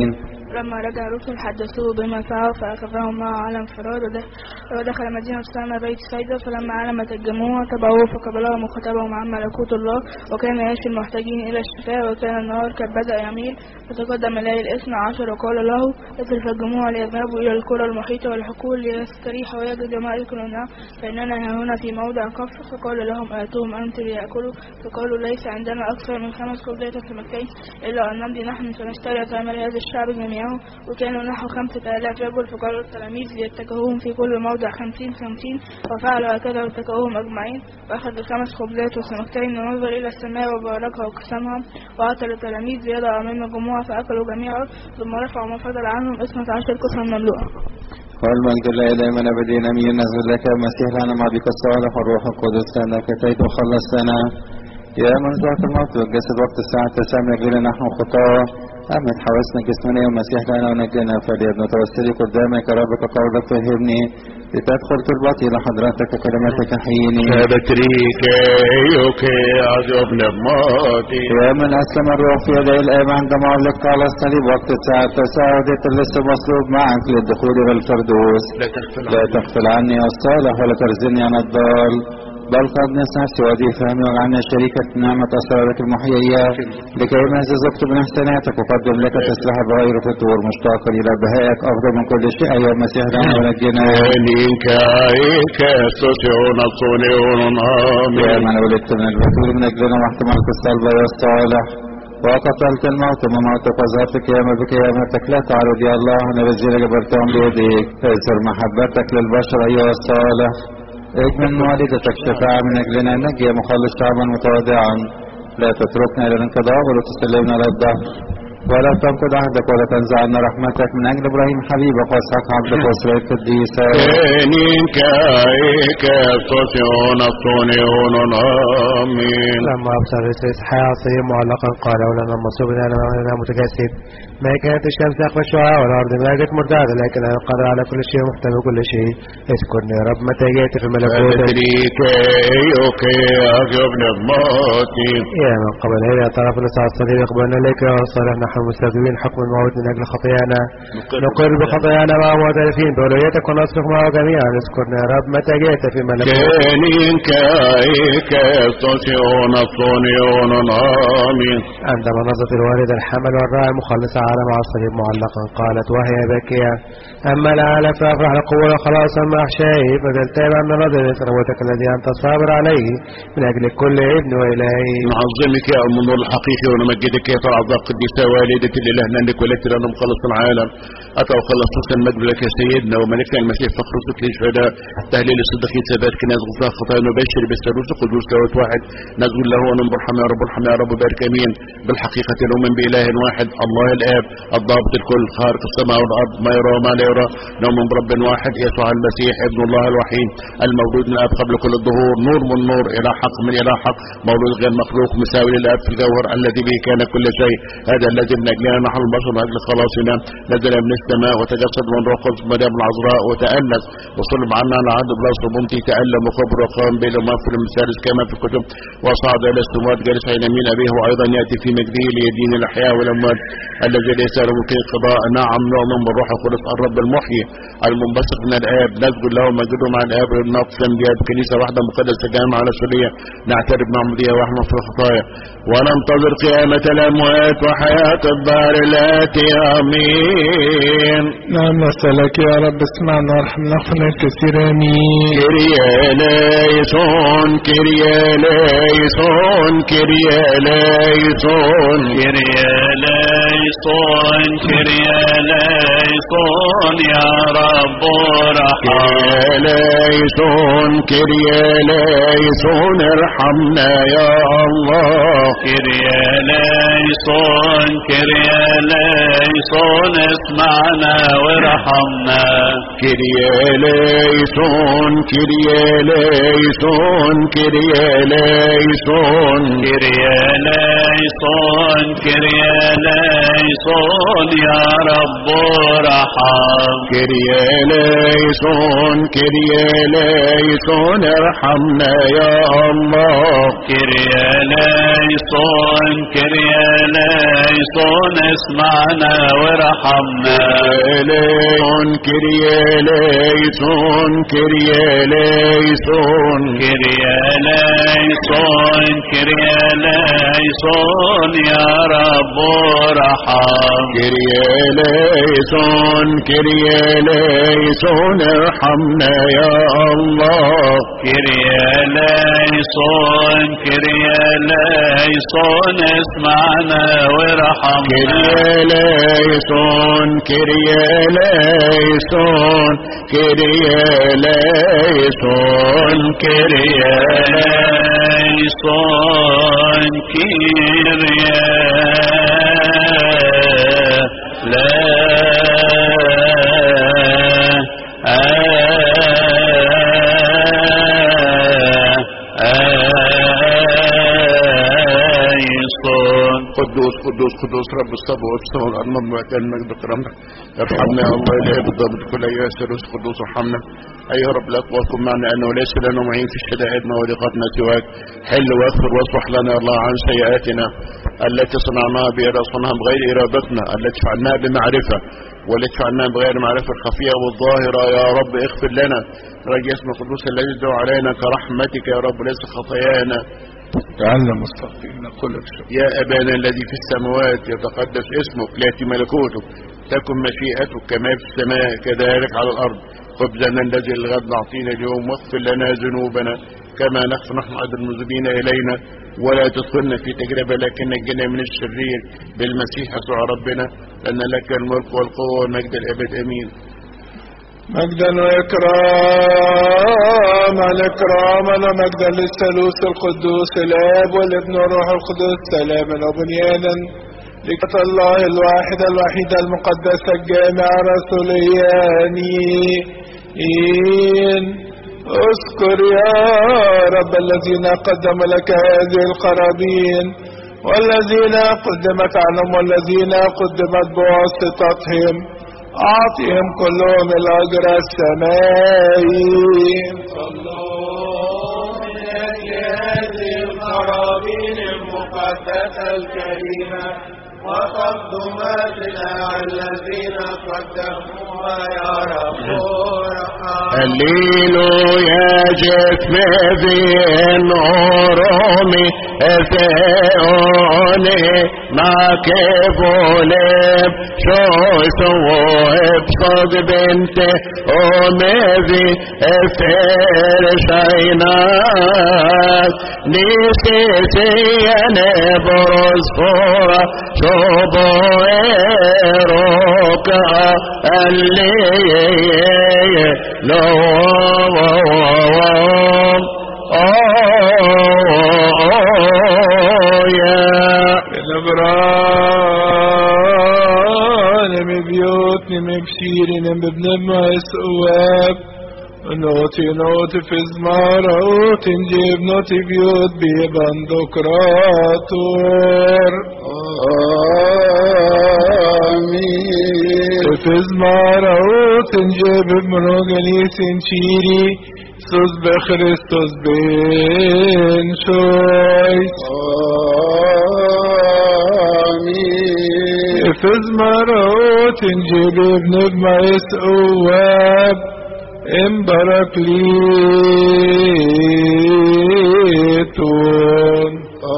لما رجع الرسل حدثوه بما فعلوا فأخذهم معه على انفراد ودخل مدينة سامة بيت سيدة، فلما علمت الجموع تبعوه فقبلهم وخطبهم عن ملكوت الله، وكان يشفي المحتاجين إلى الشفاء، وكان النهار قد بدأ يميل. فتقدم إليه الاثنى عشر وقال له اصرف الجموع ليذهبوا إلى القرى المحيطة والحقول ليستريحوا ويجدوا ما يأكلون، فإننا هنا في موضع كفر. فقال لهم آتوهم أنت ليأكلوا، فقالوا ليس عندنا أكثر من خمس خبزات سمكتين إلا أن نمضي نحن فنشتري ثمن هذا الشعب جميعه، وكانوا نحو خمسة آلاف رجل. فقالوا التلاميذ ليتكئوهم في كل موضع خمسين خمسين، وفعلوا هكذا واتكئوهم أجمعين. وأخذ خمس خبزات وسمكتين ونظر إلى السماء وباركها وقسمها وأعطى للتلاميذ زيادة أمام الجموع، فأكلوا جميعا ثم رفعوا ما فضل عنهم اثنة عشر كفرا مملوءة. والمجد لله دائما أبدين أمين. نزل لك المسيح لنا مع بك الصالح والروح القدس لأنك أتيت وخلصتنا يا من ذاك الموت والجسد وقت الساعة التاسعة من أجلنا نحن خطاة. أمت حواسنا جسمنا يوم المسيح لنا ونجنا، فليبنا توسلي قدامك ربك قولك فهمني لتدخل تربطي لحضرتك كلمتك حيني. بتريك يوكي عذب نبماتي يا من أسلم الروح في يدي الآب عندما علقت على الصليب وقت الساعة التاسعة وديت لسه مصلوب معك للدخول إلى الفردوس. لا تغفل عني يا الصالح ولا ترزني عن الضال، بل قد نسعى سوادي فهمي وجعلنا شريكة نعمة أسرارك المحيية لكي ما زدت من احساناتك وقدم لك تسلح بغير فتور مشتاقا إلى بهائك أفضل من كل شيء أيها المسيح لنا ونجنا. يا من ولدت من البتول من أجلنا واحتملت الصلب يا الصالح وقتلت الموت وموتك وظهرتك يا بك يا متك لا تعرض يا الله أنا الذين جبرتهم بيديك. اذكر محبتك للبشر أيها الصالح، اجمل والدتك شفاعة من أجلنا، نجي مخلص شعبا متواضعا، لا تتركنا إلى الانقضاء ولا تسلمنا للدهر، ولا تنقض عهدك ولا تنزع عنا رحمتك من أجل إبراهيم حبيبك وإسحاق عبدك وإسرائيل قديسا. لما أبصر إسحاق صيب معلقا قال ولما مصوب لنا متجسد ما كانت الشمس أخفى الشعاع والأرض ما جت مرتعدة، لكن أنا قادر على كل شيء ومحتوى كل شيء. اذكرني يا رب متى جئت في ملكوتك. يا من قبل هذا طرف لسعى الصليب يقبلنا لك يا صالح، نحن مستخدمين حكم الموت من أجل خطايانا، نقر بخطايانا مع معترفين بأولويتك ونصرخ معه جميعا. اذكرنا يا رب متى جئت في ملكوتك. عندما نظرت الوالد الحمل والراعي مخلص على مع الصليب معلقا قالت وهي باكية أما العالم فأفرح لقوة خلاصا مع شيء فدلتاب أن نظر ثروتك الذي أنت صابر عليه من أجل كل ابن وإلهي. نعظمك يا أم النور الحقيقي ونمجدك يا فرعظة قديسة والدة الإله لأنك ولدت لنا مخلص العالم. أتى وخلصت المجد لك يا سيدنا وملكنا المسيح فخرجت لشهداء تهليل الصديقين ثبات كناز غفران خطايا نبشر بالثالوث القدوس لاهوت واحد نقول له وننظر ارحم يا رب ارحم يا رب بارك امين. بالحقيقة نؤمن بإله واحد الله الآب الضابط الكل خارق السماء والأرض ما يرى وما لا يرى. نؤمن برب واحد يسوع المسيح ابن الله الوحيد المولود من الآب قبل كل الظهور نور من نور إلى حق من إلى حق مولود غير مخلوق مساوي للآب في الجوهر الذي به كان كل شيء. هذا الذي من أجلنا نحن البشر من أجل خلاصنا نزل من السماء وتجسد من روح القدس مريم العذراء وتأنس وصلب عنا على عهد بلاس وبنتي تألم وخبر وقام بين ومغفر المثالث كما في الكتب وصعد إلى السماوات جالس عن يمين أبيه وأيضا يأتي في مجده ليدين الأحياء والأموات الذي ليس له ممكن قضاء. نعم نؤمن بالروح القدس الرب المحيي المنبثق من الآب نسجد له ومجده مع الآب ونقسم بها بكنيسة واحدة مقدسة جامعة على سورية نعترف معمودية واحنا في الخطايا وننتظر قيامة الأموات وحياة الدار الآتي آمين. نعم نسألك يا رب اسمعنا وارحمنا اغفر كثير آمين. كريا ليسون كريا ليسون كريا ليسون كريا ليسون كريا ليسون يا رب ارحم. كريا ليسون كريا ليسون ارحمنا يا الله. كريا ليسون كريا ليسون اسمعنا وارحمنا. كريا ليسون كريا ليسون كريا ليسون كريا ليسون كريا ليسون يا رب ارحم. كريا ليسون كريا ليسون ارحمنا يا الله. كريا ليسون كريا ليسون اسمعنا وارحمنا. ليسون كرياليسون كرياليسون كرياليسون كرياليسون يا رب ارحم. كرياليسون كرياليسون ارحمنا يا الله. كرياليسون كرياليسون اسمعنا وارحمنا. كرياليسون كرياليسون كرياليسون كرياليسون قدوس قدوس قدوس رب الصبوات والسماء والارض مملوءة المجد كرمنا. ارحمنا يا الله اله بالضبط كل ايها الثالوث قدوس ارحمنا. ايها رب الاقوى كن معنا انه ليس لنا معين في شدائدنا وضيقاتنا سواك. حل واغفر واصفح لنا يا الله عن سيئاتنا التي صنعناها بإرادتنا بغير ارادتنا، التي فعلناها بمعرفه والتي فعلناها بغير معرفه الخفيه والظاهره. يا رب اغفر لنا رجاء اسم القدوس الذي يدعو علينا كرحمتك يا رب ليس خطايانا. تعالى مستقيم كل شيء. يا أبانا الذي في السماوات يتقدس اسمك، ليأتي ملكوتك، تكن مشيئتك كما في السماء كذلك على الأرض. خبزنا الذي الغد نعطينا اليوم، واغفر لنا ذنوبنا كما نغفر نحن أيضا المذنبين إلينا، ولا تدخلنا في تجربة لكن نجنا من الشرير بالمسيح يسوع ربنا، لأن لك الملك والقوة والمجد الأبد آمين. مجدا وإكراما إكراما ومجدا للثالوث القدوس الآب والابن والروح القدس سلاما وبنيانا لك الله الواحد الوحيد المقدس الجامع رسوليانين. اذكر يا رب الذين قدموا لك هذه القرابين والذين قدمت عنهم والذين قدمت بواسطتهم، أعطهم كلهم الأجر السمائي. صلوا من أجل هذه القرابين المقدسة الكريمة وتقدماتنا الذين قدموها يا رب ارحم. هللويا جسم ذين أرومي أثيوني معك بولب شو سواب صد بنت أمذي أثير شينات نسيتي نبرز فورا شبو إيروكا اللي لو بشيرين بابن مسؤوب نوتي نوتي في زمارة نجيب نوتي بيوت بيبان دكراتور آمين. في زمارة نجيب بمنوغني سنشيري سوز بخريستوس بين شويس آمين. في زمارة نجيب ابن مسؤوب امبارك ليتون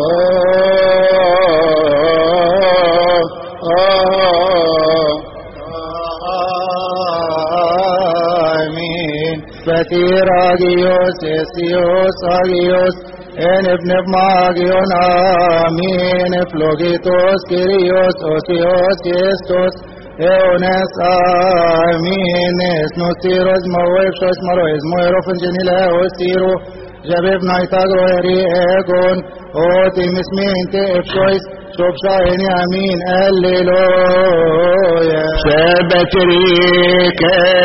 آمين. فتير آجيوس يسيوس آجيوس ان ابن ماجيون آمين. فلوغيتوس كيريوس أوسيوس كيستوس اونس آمين. اسنو سيروز مويف شوش مرويز مويروفن جنيلا وسيرو جابب نايتاغرو يري ايقون اوتي مسمين تيفشويس شوف شايني امين الليلويا. سبتريك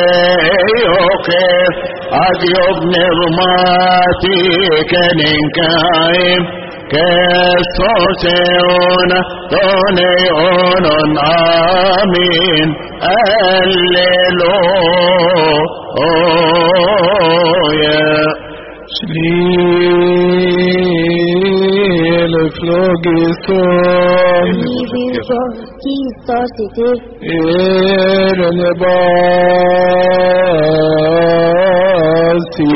يوكف عديوب نظماتي كننكايم كالصوتيون دونيون آمين الليلويا. شليل فلوغي صوم qui t'a cité. إير لباسي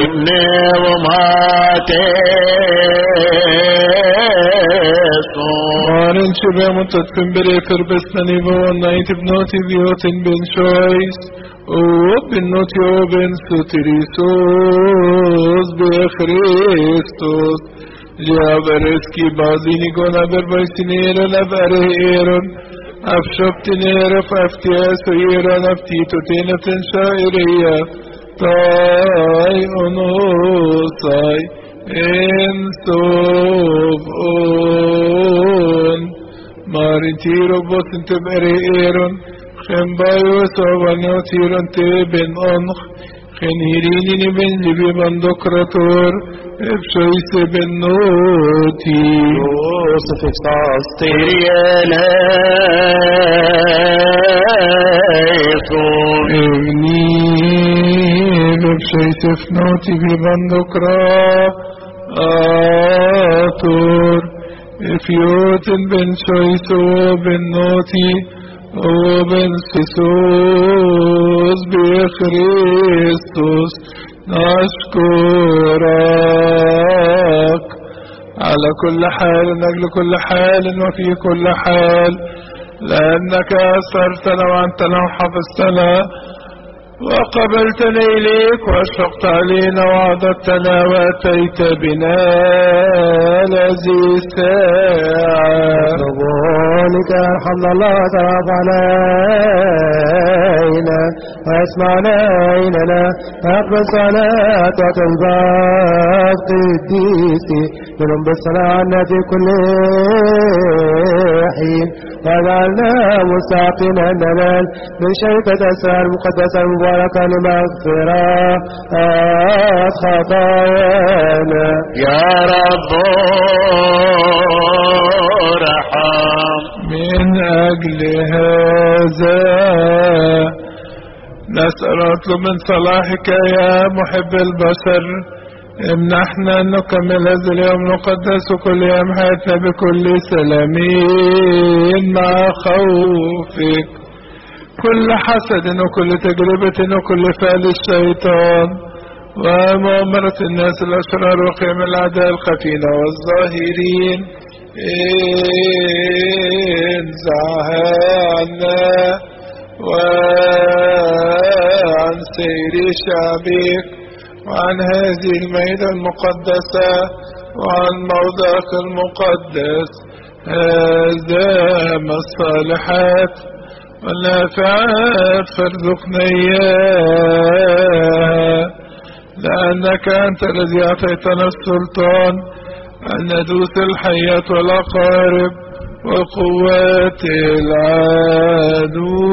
مارن شبه متدفن بري فربسنا نيفو نايت بنوتي بيوتن بن شويس وبنوتي وبن سوتريسوس بخريستوس جابرسكي بازيني قونا بربايسينير لبره إيرون أفشبتنير فأفتياس إيرون أفتيتو تينة شائرية تاي أنوصاي انسوف اون مارين تيرو بوسن تبري ايرون خن بايو سوانيو تيرون تبن انخ خن هيريني بن جبي بندقرطور افشويس بن نوتي يوسف افصاص تيرياليسون ابني بفشويس فنوتي ببندقرطور افيوتن بن شويسو بن نوتي وبن سيسوس بخريستوس نشكرك على كل حال نجل كل حال وفي كل حال لأنك أسرتنا وأنتنا وحفظتنا وقبلتنا إليك وأشفقت علينا وعضدتنا وأتيت بنا هذه الساعة نبونك ارحمنا الله تعرف علينا واسمعنا إلنا فاقبل صلاة وتنبات قديسي منهم بالصلاة عنا في كل حين وجعلنا مستعقنا ننال من شركة أسرار مقدسة مباركة لمغفرة خطايانا يا رب ارحم. من أجل هذا نسأل أطلب من صلاحك يا محب البشر امنحنا أن نكمل هذا اليوم نقدس كل يوم حياتنا بكل سلامين مع خوفك كل حسد وكل تجربة وكل فعل الشيطان ومؤامرة الناس الأشرار وقيم الأعداء الخفين والظاهرين انزعها عنا وعن سير شعبك وعن هذه الميدة المقدسة وعن موضعك المقدس هذا ما الصالحات والنافعات فارزقنا إياها لأنك أنت الذي أعطيتنا السلطان أن ندوس الحياة والأقارب وقوات العدو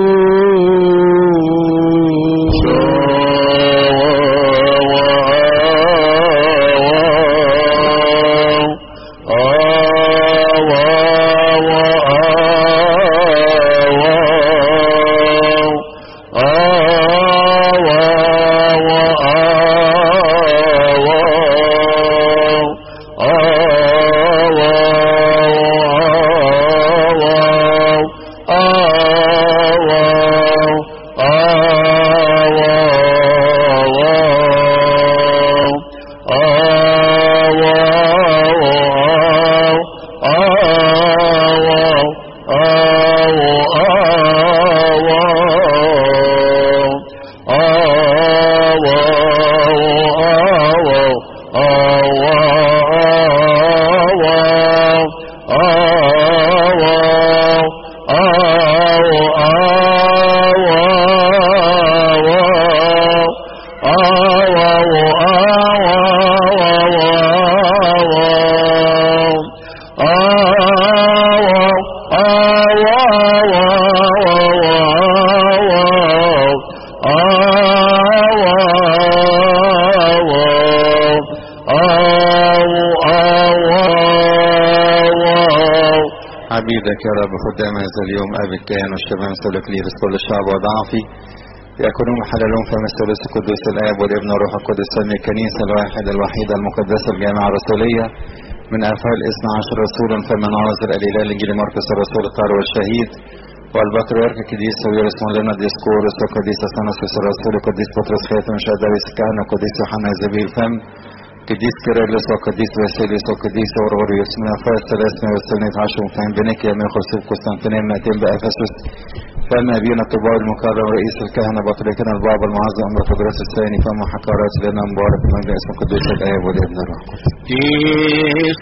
عبيدك يا رب خدام هذا اليوم أبي الكهنة والشباب سلك ليرس كل الشعب وضعفي يكونوا محللون فم الثالوث القدوس الآب والابن والروح القدس سمي الكنيسة الواحدة الوحيدة المقدسة الجامعة الرسولية من أفعال الاثنى عشر رسولا فمن عاصر الإله الإنجيل مرقس الرسول الطاهر والشهيد والبطريرك القديس ساويرس مولانا ديسكورس وقديس اثناسيوس الرسول وقديس بطرس خاتم شهداوي سكان وقديس يوحنا زبيل الفم قديس كيرلس وقديس باسيليوس وقديس اوروريوس من افاس ثلاثمائة وثلاثة عشر وفهم بنيكيا من خرسوف قسطنطينية مئتين بافسس فم ابينا الطباع المكرم رئيس الكهنه بطريقنا البابا المعظم بطرس الثاني فم حكارات لنا مبارك من اسم قدوس الاب والابن والروح القدس.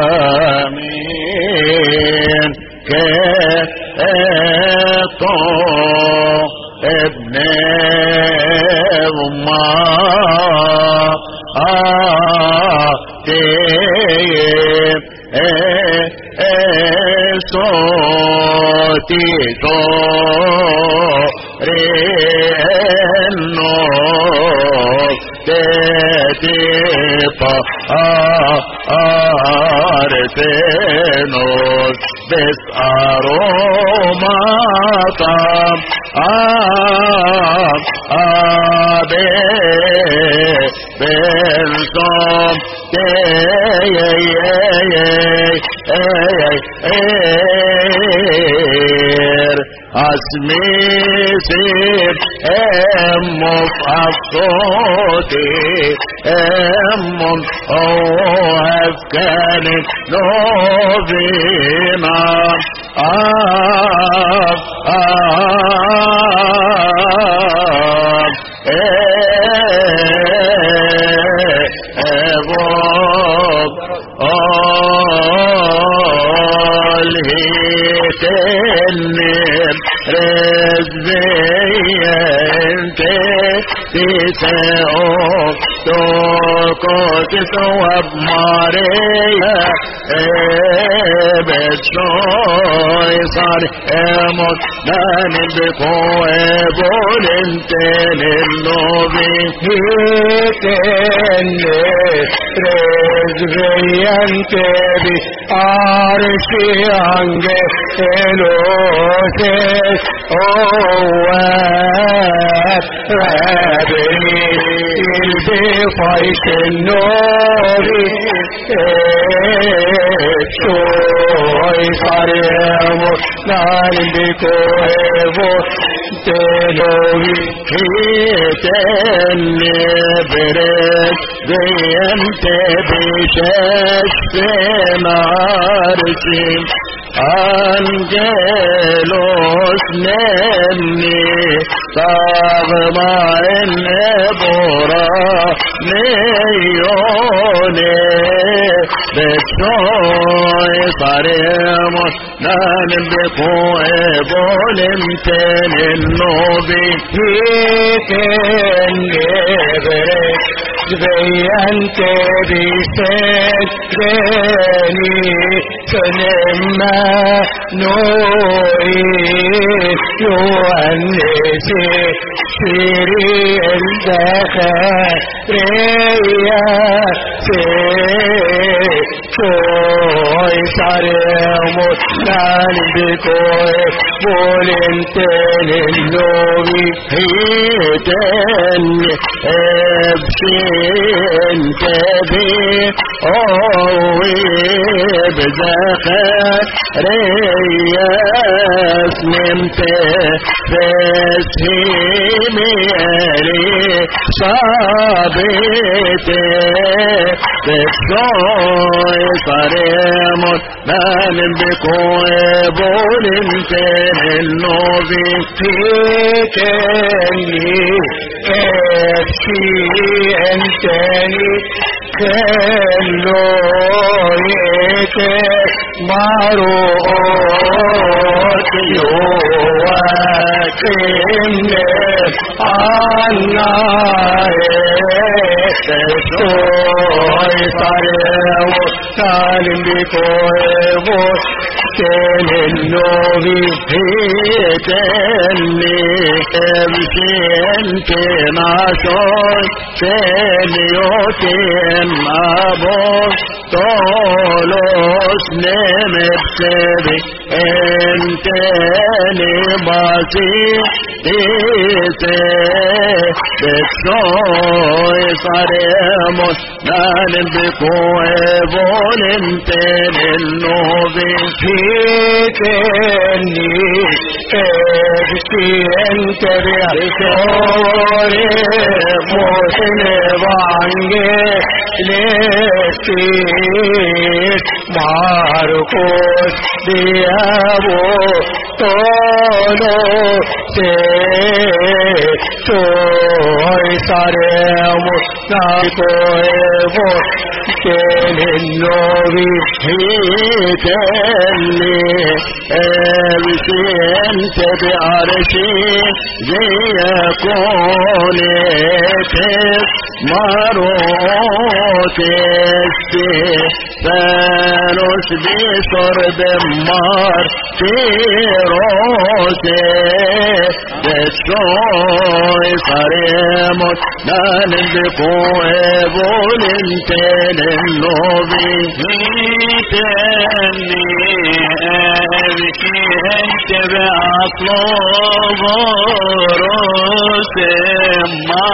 آمين. كأتو ابن الله آتيب صوتي رينو تتيبا أرتنوس بس أروماتا آب آبي بلتم تيير اسمي سير ام افصوتي ام اوهف كانت نوبينا آب آب ابوب الهيتنم رزبينت تسعو توكو تسواب ماريا بشوي صار اموت داني بكو ابولنتين اللوبي هيتنم رزبينت بي عرشي عنجي الوسيس اوات رابني البفايت النوري شوي صاريمو نال بكوهبو تلوي هيتني برد زينت بشاش بمارسي Angelos nemni tagma enne bora neyone besoy saremos nanem bekoe bolim tenen nobi hiten nevere Zveyante biset geni Sönemme noi Yuannesi Şiri elde Reya Se Koy saremut Nalbi koy Volintenin novi Hiten Ebşin tebi Ovi بزخر رياس نمت فسهمي صابت بسوي صريمت من بكوي بولنتين النوبي فيكني افشي انتني كلويك مروت يوكين عناي تسوي صريو سالم بكويبو كين النوبي هيتني امشي انت ناشون سيليوتين ابوس طولوس نمبتبي انت كلماتي ديسي بتشوي صارمون نالم بكوي فولنتين النوبي فيتني ابكي انت بيعتوري موسن بانجي لستيت ماركوس ديابو تولو سي توي سارمو ناكوي كان النوبي هيتني ابكي انت بعرشي زي كونك ماروتي فانوس بشرب مار تيروتي بتشوي صارمون نالم بقوة فولنتين النوبي هيتني ابكي انت باطلب روسي ما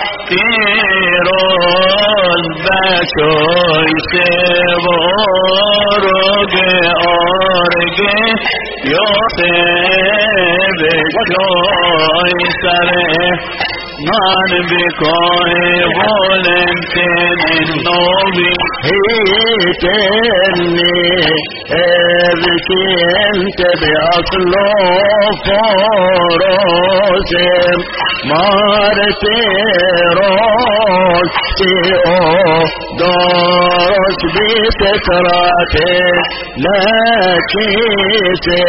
كيروز باشوي سيبورغي أورغي يوسف باشوي سره نان بكوي فولنتين النوبي هيتني ابكي انت بأصله فروسم مارتيرون تيو دوس بتكراتي لكيسي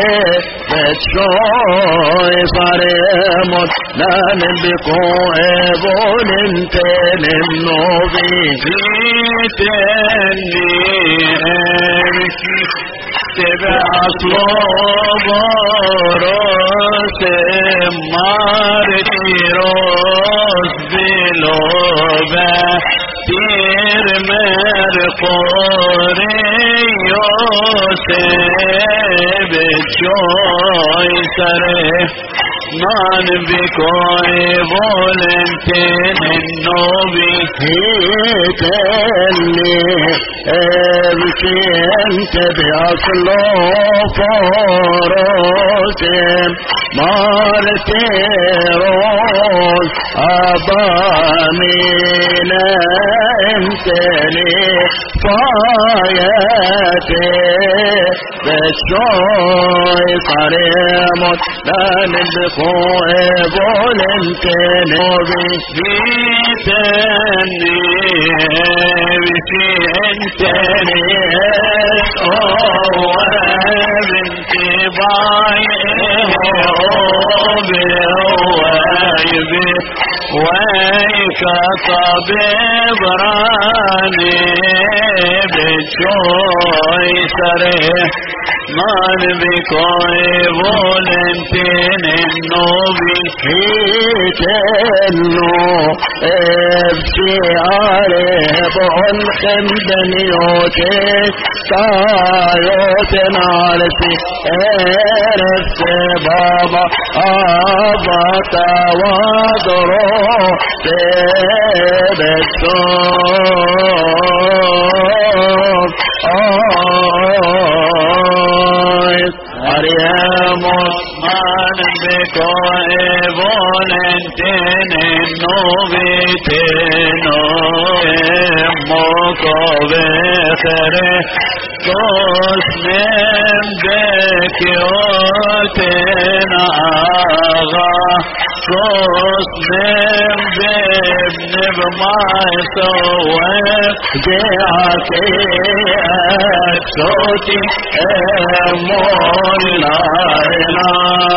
بتشوي صارمون نالم بكوي فولنتين النوبي هيتني ابكي تبعطلب روسي مارتيروس بلوبة تير مرقوري يوسف بتشوي سره نان بكوي فولنتين النوبي هيتني ابكي انت بأصله فروسم مارتيرون أبامينا انتني فايتي بتشوي صارمون نالم بقوة فولنتين النوبي هيتني ابكي انتني اوه بنتي باي بوايبي ويك طبيب راني بتشوي سره نان بكوي فولنتين النوبي هيتنو ابكي عرب الخندن يوتي كايوت نارسي ارس بابا ابطا ودرو تبتون مريم عثمان بكوي فولنتين النوبي تنو موكو بخره كوس من بكيوتين آغا كوس من بابن بماي سوف جاكي أكسوتي أمون لاينا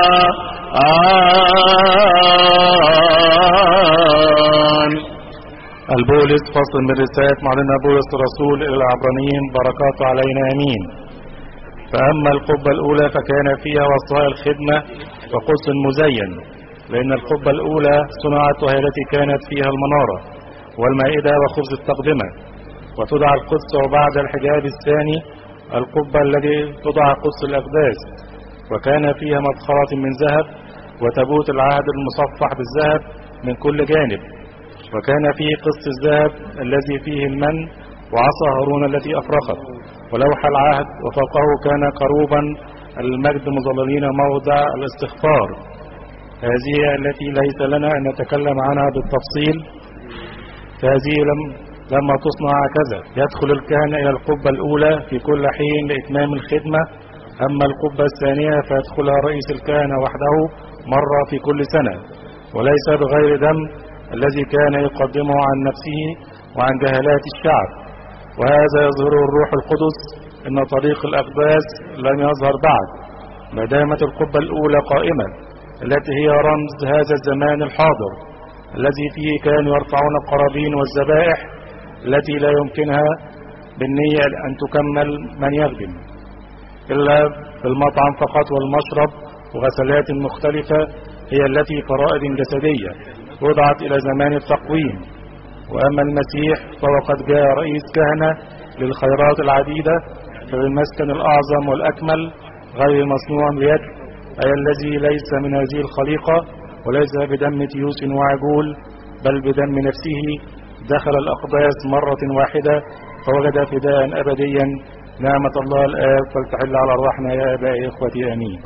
آن البولس فصل من رسالة معلنا بولس الرسول إلى العبرانيين بركاته علينا أمين. فأما القبة الأولى فكان فيها وصايا الخدمة وقدس مزين، لأن القبة الأولى صنعت وهي التي كانت فيها المنارة والمائدة وخبز التقدمة، وتدعى القدس وبعد الحجاب الثاني القبة الذي تدعى قدس الأقداس، وكان فيها مدخرة من ذهب وتابوت العهد المصفح بالذهب من كل جانب، وكان فيه قسط الذهب الذي فيه المن وعصا هارون التي أفرخت ولوح العهد، وفوقه كان كروبا المجد مظللين موضع الاستغفار. هذه التي ليس لنا أن نتكلم عنها بالتفصيل، فهذه لم لما تصنع هكذا يدخل الكهنة إلى القبة الأولى في كل حين لإتمام الخدمة، أما القبة الثانية فيدخلها رئيس الكهنة وحده مرة في كل سنة، وليس بغير دم الذي كان يقدمه عن نفسه وعن جهالات الشعب. وهذا يظهره الروح القدس إن طريق الأقداس لم يظهر بعد، ما دامت القبة الأولى قائمة التي هي رمز هذا الزمان الحاضر الذي فيه كانوا يرفعون القرابين والذبائح التي لا يمكنها بالنية أن تكمل من يخدم إلا بالمطعم فقط والمشرب وغسلات مختلفة هي التي فرائض جسدية وضعت إلى زمان التقويم. وأما المسيح فهو قد جاء رئيس كهنة للخيرات العديدة فبالمسكن الأعظم والأكمل غير المصنوع بيد، أي الذي ليس من هذه الخليقة وليس بدم تيوس وعجول بل بدم نفسه دخل الأقداس مرة واحدة فوجد فداء أبديا. نعمة الله الآب فلتحل على أرواحنا يا آبائي إخوتي آمين.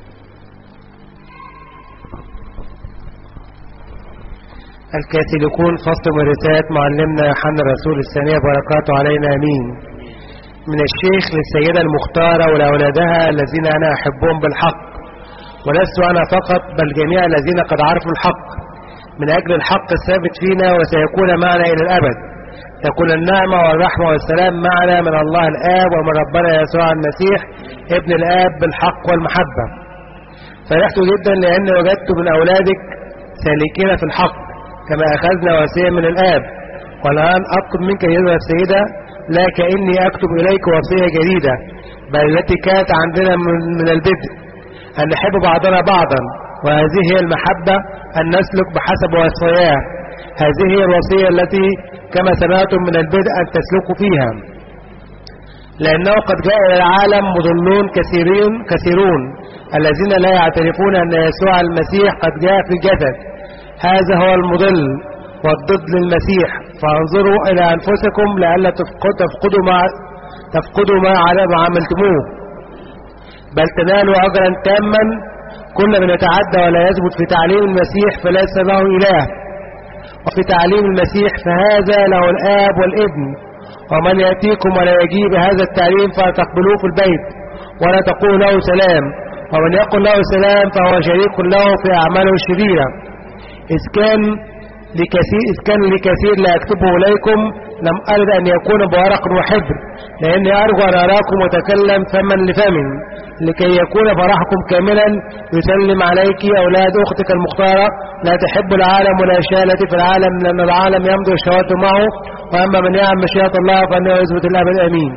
الكاثوليكون فصل من رسالة معلمنا يوحنا الرسول الثانية بركاته علينا آمين. من الشيخ للسيدة المختارة ولأولادها الذين أنا أحبهم بالحق، ولست أنا فقط بل جميع الذين قد عرفوا الحق، من أجل الحق الثابت فينا وسيكون معنا إلى الأبد. تكون النعمة والرحمة والسلام معنا من الله الآب ومن ربنا يسوع المسيح ابن الآب بالحق والمحبة. فرحت جدا لأني وجدت من أولادك سالكين في الحق كما أخذنا وصية من الآب. والآن أطلب منك أيها السيدة لا كأني أكتب إليك وصية جديدة بل التي كانت عندنا من البدء، أن نحب بعضنا بعضا، وهذه هي المحبة أن نسلك بحسب وصاياه. هذه هي الوصية التي كما سمعتم من البدء أن تسلكوا فيها، لأنه قد جاء إلى العالم مضلون كثيرين كثيرون الذين لا يعترفون أن يسوع المسيح قد جاء في الجسد. هذا هو المضل والضد للمسيح. فانظروا إلى أنفسكم لئلا تفقدوا ما تفقدوا ما عملتموه بل تنالوا أجرا تاما. كل من يتعدى ولا يثبت في تعليم المسيح فليس له إله، وفي تعليم المسيح فهذا له الآب والابن. ومن يأتيكم ولا يجيب هذا التعليم فتقبلوه في البيت ولا تقول له سلام، ومن يقول له سلام فهو شريك له في أعماله الشريرة. إذ كان لكثير إذ كان لكثير لا أكتبه إليكم لم أرد أن يكون بورق وحبر، لأني أرجو أن أراكم وتكلم فما لفم لكي يكون فرحكم كاملا. يسلم عليك أولاد أختك المختارة. لا تحب العالم ولا الأشياء التي في العالم، لأن العالم يمضي الشهوات معه، وأما من يعمل مشيئة الله فإنه يثبت الأبد. آمين.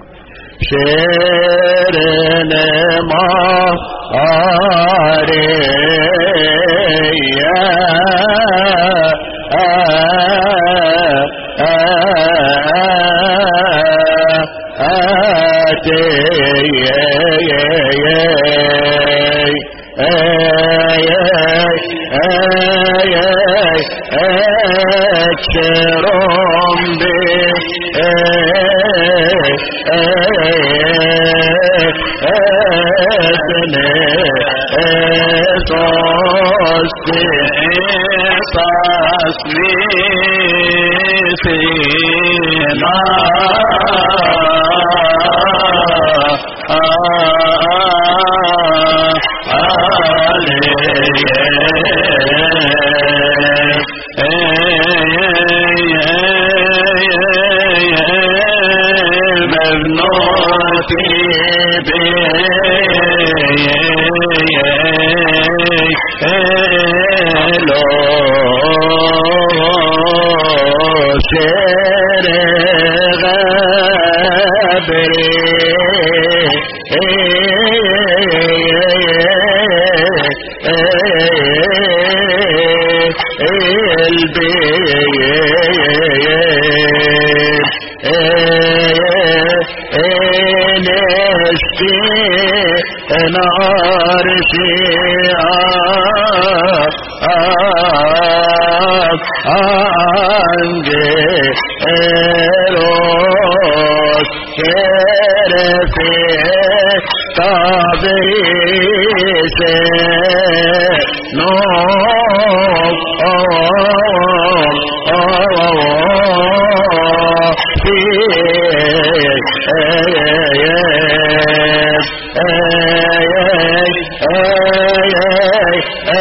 شيرنا ما آريا أنا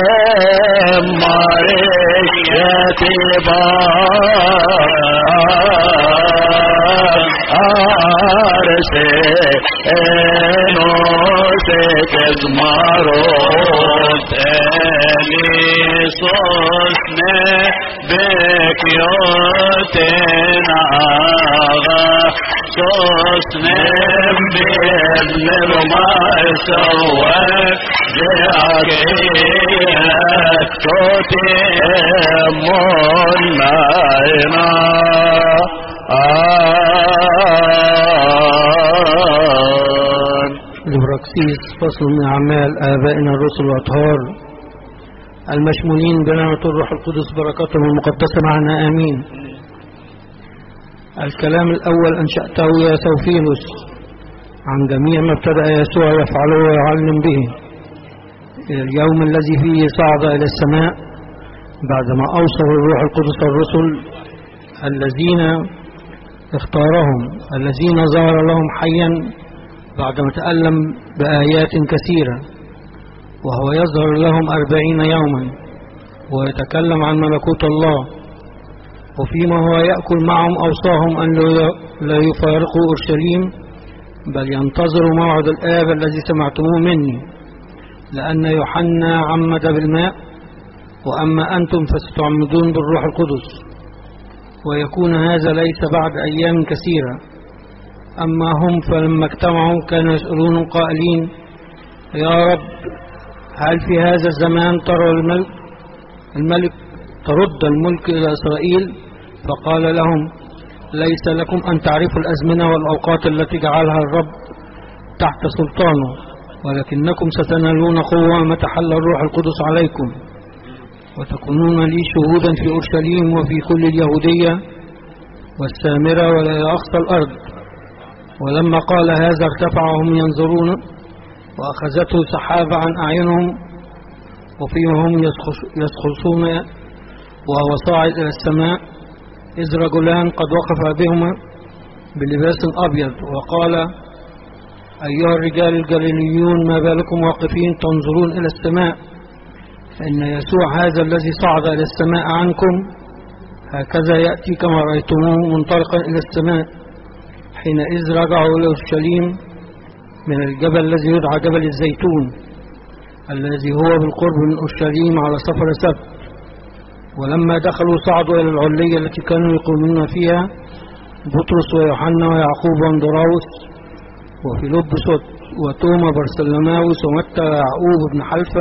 مريتي بارسي انو سكز ماروت اليسوسني بكيوتين آغا سوسنم بابن المعسوات بأكيات توتي منعنا البراكسيس فصل من أعمال آبائنا الرسل والأطهار المشمولين بنعمة الروح القدس بركاتهم المقدسة معنا آمين. الكلام الأول أنشأته يا سوفيلوس عن جميع ما ابتدأ يسوع يفعله ويعلم به إلى اليوم الذي فيه صعد إلى السماء بعدما أوصل الروح القدس الرسل الذين اختارهم الذين ظهر لهم حيا بعدما تألم بآيات كثيرة وهو يظهر لهم أربعين يوما ويتكلم عن ملكوت الله وفيما هو يأكل معهم أوصاهم أن لا يفارقوا أورشليم بل ينتظروا موعد الآب الذي سمعتموه مني لأن يوحنا عمد بالماء وأما أنتم فستعمدون بالروح القدس ويكون هذا ليس بعد أيام كثيرة. أما هم فلما اجتمعوا كانوا يسألون قائلين يا رب هل في هذا الزمان ترى الملك, الملك ترد الملك إلى إسرائيل؟ فقال لهم ليس لكم أن تعرفوا الأزمنة والأوقات التي جعلها الرب تحت سلطانه ولكنكم ستنالون قوة متى حل الروح القدس عليكم وتكونون لي شهودا في أورشليم وفي كل اليهودية والسامرة وإلى أقصى الأرض. ولما قال هذا ارتفع وهم ينظرون وأخذته سحابة عن أعينهم وفيما هم يسخصون وهو صاعد إلى السماء إذ رجلان قد وقف بهما بلباس أبيض وقال أيها الرجال الجليليون ما بالكم واقفين تنظرون إلى السماء فإن يسوع هذا الذي صعد إلى السماء عنكم هكذا يأتي كما رأيتموه منطلقا إلى السماء. حينئذ رجعوا إلى أورشليم من الجبل الذي يدعى جبل الزيتون الذي هو بالقرب من أورشليم على سفر سبت. ولما دخلوا صعدوا إلى العلية التي كانوا يقومون فيها بطرس ويوحنا ويعقوب واندراوس وفيلبس وتوما برسلماوس ومتى ويعقوب بن حلفة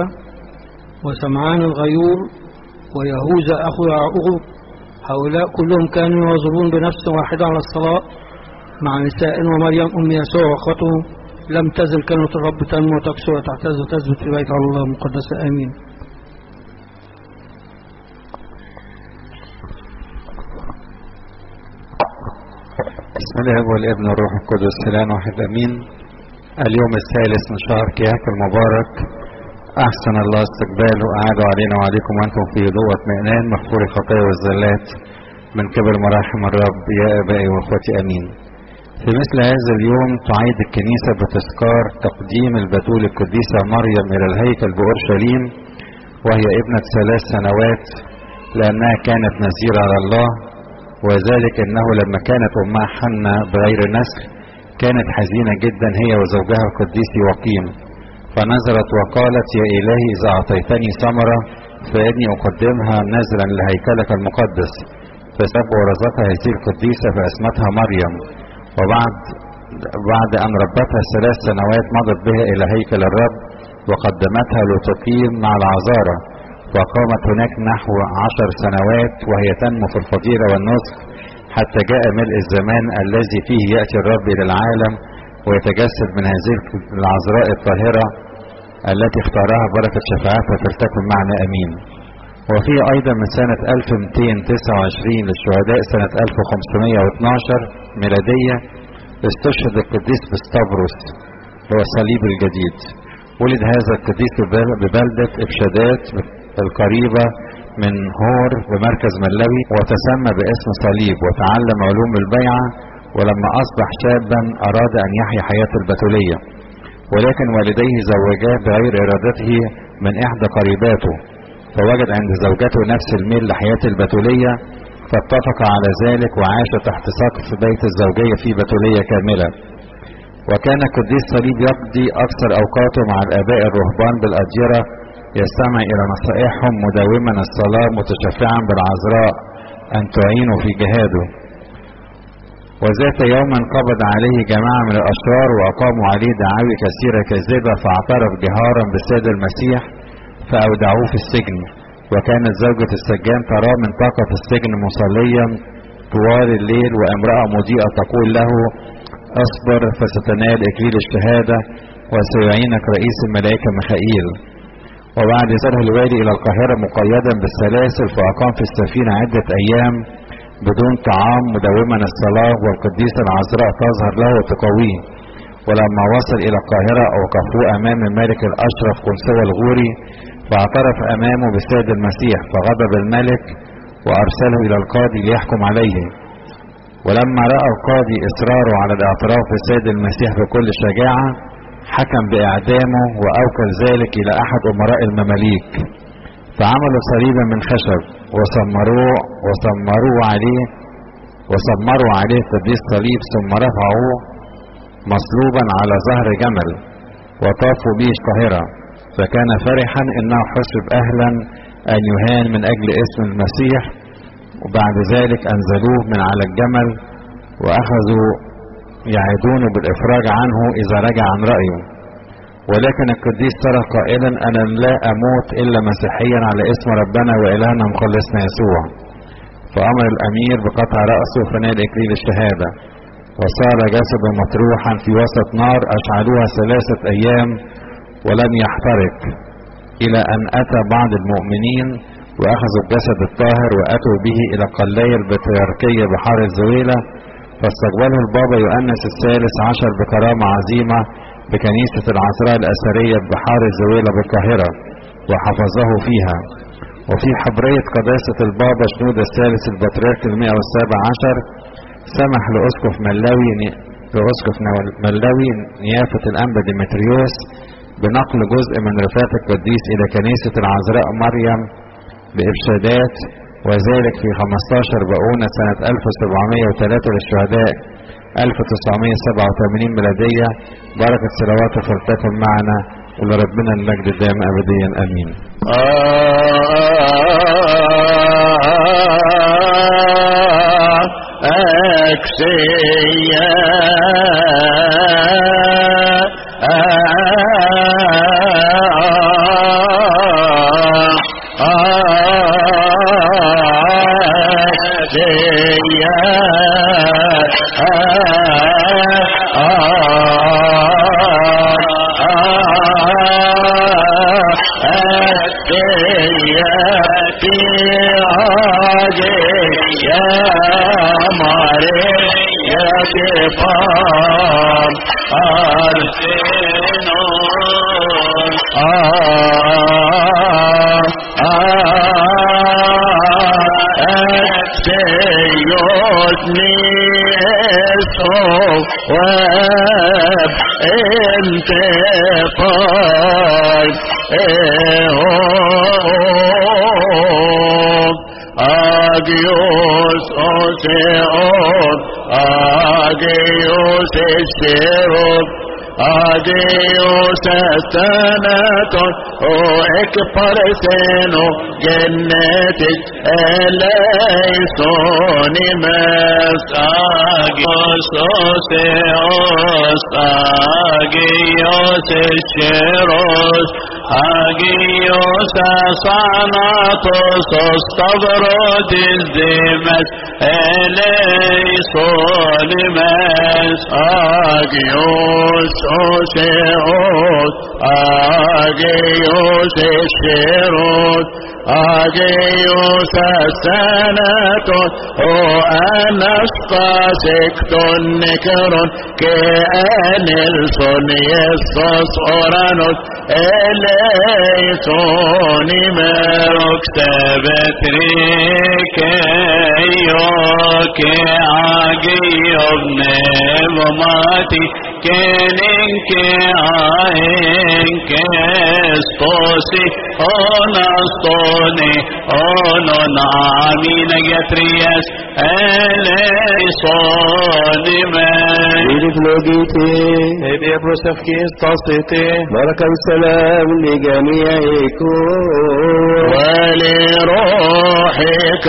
وسمعان الغيور ويهوذا أخو يعقوب. هؤلاء كلهم كانوا يواظبون بنفس واحدة على الصلاة مع نساء ومريم أم يسوع وأخوته لم تزل كلمة الرب تنمو وتكسر وتعتز وتثبت في بيت الله المقدس آمين. بسم الله والابن والروح القدس الان واحد امين. اليوم الثالث من شهر كياك المبارك احسن الله استقباله اعاده علينا وعليكم وانتم في هدوء واطمئنان مغفور الخطايا والزلات من كبر مراحم الرب يا ابائي واخوتي امين. في مثل هذا اليوم تعيد الكنيسة بتذكار تقديم البتول القديسة مريم الى الهيكل بأورشليم وهي ابنة ثلاث سنوات لانها كانت نذيرة على الله، وذلك انه لما كانت امها حنة بغير نسل كانت حزينة جدا هي وزوجها القديس يوقيم، فنظرت وقالت يا الهي اذا اعطيتني ثمرة فاني اقدمها نذرا لهيكلك المقدس. فسب ورزقها هذه القديسة فاسمتها مريم. وبعد بعد ان ربتها ثلاث سنوات مضت بها الى هيكل الرب وقدمتها لتقيم مع العذارى، وقامت هناك نحو عشر سنوات وهي تنمو في الفضيلة والنصح حتى جاء ملء الزمان الذي فيه يأتي الرب إلى العالم ويتجسد من هذه العذراء الطاهرة التي اختارها بركة شفاعتها فلتكن معنا أمين. وفي أيضا من سنة ألف ومئتين وتسعة وعشرين للشهداء سنة ألف وخمسمائة واثناشر ميلادية استشهد القديس بستافروس هو الصليب الجديد. ولد هذا القديس ببلدة إبشادات القريبة من هور بمركز ملوي وتسمى باسم صليب وتعلم علوم البيعة. ولما أصبح شابا أراد أن يحيا حياة البتولية، ولكن والديه زوجاه بغير إرادته من إحدى قريباته فوجد عند زوجته نفس الميل لحياة البتولية، فاتفق على ذلك وعاش تحت سقف بيت الزوجية في بتولية كاملة. وكان القديس صليب يقضي أكثر أوقاته مع الآباء الرهبان بالأديرة، يستمع إلى نصائحهم مداوما الصلاة، متشفعا بالعذراء أن تعينه في جهاده. وذات يوم قبض عليه جماعة من الأشرار وأقاموا عليه دعاوي كثيرة كاذبة، فاعترف جهارا بالسيد المسيح فأودعوه في السجن. وكانت زوجة السجان تراه من طاقة السجن مصليا طوال الليل، وامرأة مضيئة تقول له اصبر فستنال إكليل الشهادة وسيعينك رئيس الملائكة ميخائيل. وبعد ذلك الوالي إلى القاهرة مقيدا بالسلاسل، فأقام في السفينة عدة أيام بدون طعام مداوما الصلاة، والقديسة العذراء تظهر له وتقويه. ولما وصل إلى القاهرة أوقفوه أمام الملك الأشرف قنصوة الغوري، فاعترف أمامه بالسيد المسيح، فغضب الملك وأرسله إلى القاضي ليحكم عليه. ولما رأى القاضي إصراره على الاعتراف بالسيد المسيح بكل شجاعة، حكم بإعدامه وأوكل ذلك إلى أحد أمراء المماليك. فعملوا صليبا من خشب وسمروه وسمروه عليه وسمروا عليه قديس صليب، ثم رفعوه مصلوبا على ظهر جمل وطافوا به القاهرة. فكان فرحا انه حسب اهلا ان يهان من اجل اسم المسيح. وبعد ذلك انزلوه من على الجمل واخذوا يعدونه بالافراج عنه اذا رجع عن رأيه. ولكن القديس صرخ قائلا انا لا اموت الا مسيحيا على اسم ربنا والهنا مخلصنا يسوع. فامر الامير بقطع رأسه فنال اكليل الشهادة. وصار جسده مطروحا في وسط نار اشعلوها ثلاثة ايام ولم يحترق، الى ان اتى بعض المؤمنين واخذوا الجسد الطاهر واتوا به الى قلاية البطريركية بحار الزويلة. فاستقبله البابا يؤنس الثالث عشر بكرامة عظيمة بكنيسة العذراء الأثرية بحار الزويلة بالقاهرة، وحفظه فيها. وفي حبرية قداسة البابا شنودة الثالث البطريرك المئة والسابع عشر سمح لأسقف ملاوي لأسقف ملاوي نيافة الأنبا ديمتريوس بنقل جزء من رفات القديس إلى كنيسة العذراء مريم بإرشادات، وذلك في خمستاشر بقونة سنة ألف وسبعمائة وثلاثة للشهداء ألف وتسعمائة وسبعة وثمانين ميلادية. بركة صلواته فلتكن معنا، ولربنا المجد الدائم أبديا آمين. أكسيا Adios estanaton o ekparseno gennetic eleisonimes agios oseos agios esheros agios asanatos ostavrodis dimes eleisonimes agios oseos agios esheros agios asanaton o anastasikton nekron ke anelson yesos oranos eleisoni merok sebetri ke Ayoke agiyovne vamati keninke ahenke stosi onastone onon amin yatrias eleisonimen لوجيتي هدي بروسفكيس تصيتي بركة السلام لجميعكم ولروحك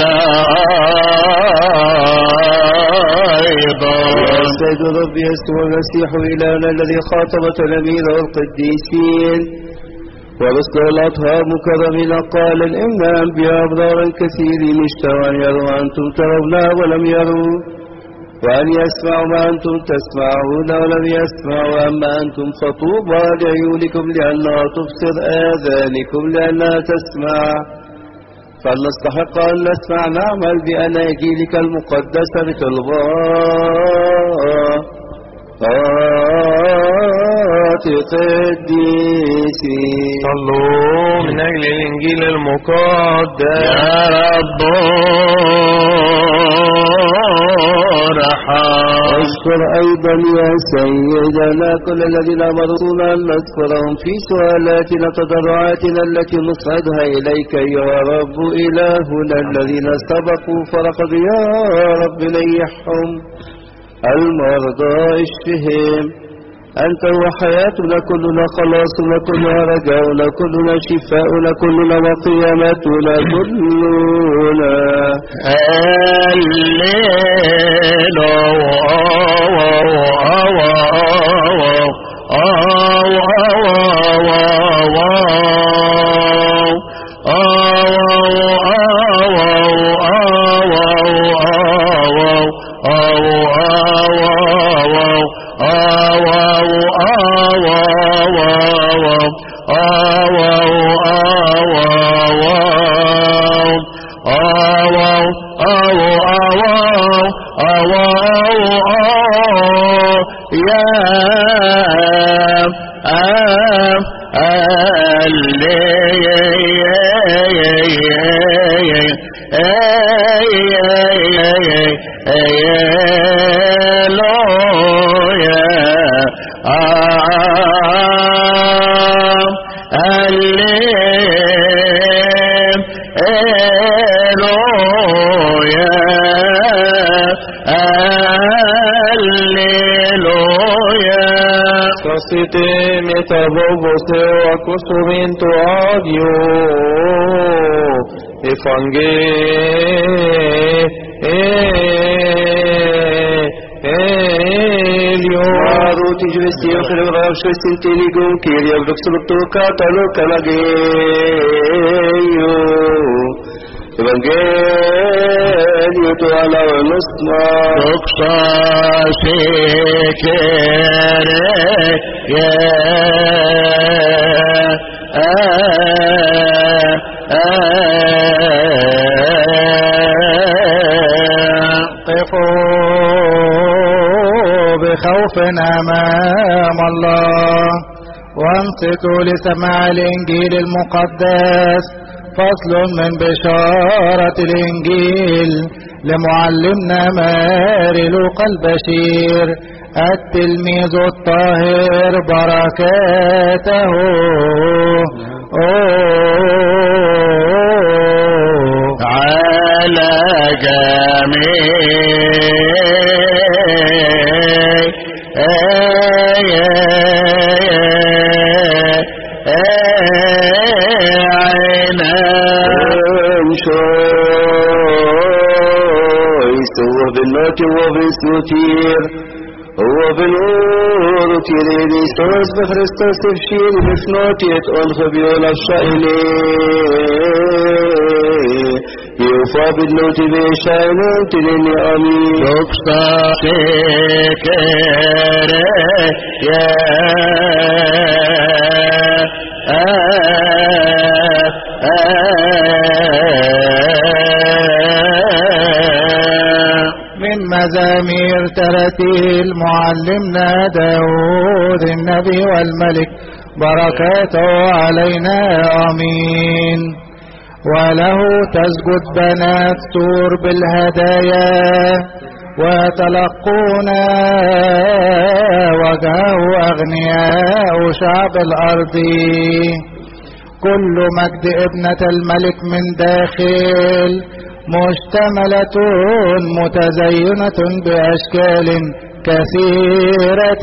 أيضا السيد رب يسوع المسيح إلهنا الذي خاطب تلاميذه القديسين ورسل الأطهار مكرمين قال إن أنبياء أبرارا كثيرين اشتروا أن يروا أنتم ترون ولم يروا وأن يسمعوا ما أنتم تسمعون ولم يسمعوا أما أنتم فطوبى لعيونكم لأنها تبصر آذانكم لأنها تسمع فلنستحق أن نسمع نعمل بأناجيلك المقدسة بطلبات قديسين صلوا من أجل الإنجيل المقدس يا رب اذكر أيضا يا سيدنا كل الذين أمرتنا أن نذكرهم في سؤالاتنا تضرعاتنا التي نصعدها إليك يا رب إلهنا الذين سبقوا فرقد يا رب نيحهم المرضى اشفهم أنت وحياتنا كلنا خلاصنا كلنا رجاؤنا كلنا شفاؤنا كلنا وقيامتنا كلنا Acustumento odio Evangelio Maruti Jvestio Felegrav Shvestinteligum Kyria Vruxulutu Katalo Kalageyo Evangelio tu ala nusma Doksa Shekere قفوا بخوف أمام الله وانصتوا لسماع الإنجيل المقدس فصل من بشارة الإنجيل لمعلمنا ماري لوقا البشير التلميذ الطاهر بركاته على وبالسوتير هو بالنور تيريني سوز بخريستوس تفشير بفنوتيت أنخبيون الشائلي يوفى بالنوت بشائن تليني أمين تكسى تكر يا مزامير ترتيل معلمنا داود النبي والملك بركاته علينا آمين. وله تسجد بنات سور بالهدايا ويتلقون وجهه أغنياء شعب الأرض. كل مجد ابنة الملك من داخل مشتملة متزينة بأشكال كثيرة.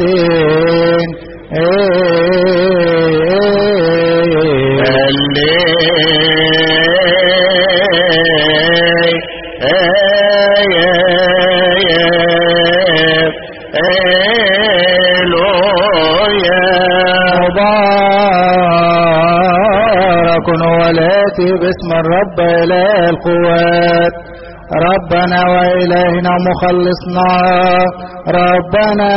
مبارك ولاتي باسم الرب إله القوات ربنا وإلهنا مخلصنا ربنا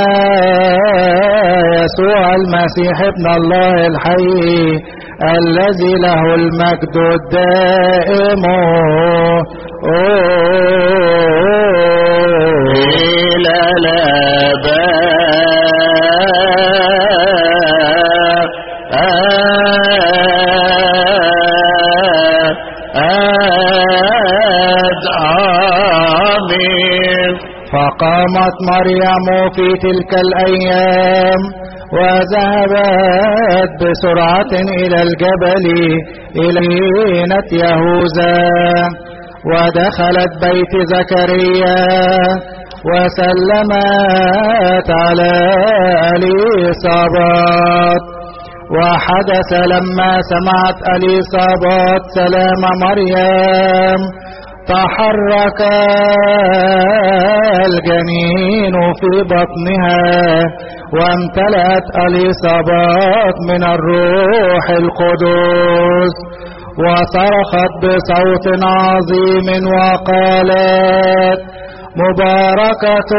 يسوع المسيح ابن الله الحي الذي له المجد الدائم إلى الآباء فقامت مريم في تلك الأيام وذهبت بسرعة إلى الجبل إلى مدينة يهوذا ودخلت بيت زكريا وسلمت على إليصابات. وحدث لما سمعت إليصابات سلام مريم تحرك الجنين في بطنها وامتلأت إليصابات من الروح القدس وصرخت بصوت عظيم وقالت مباركة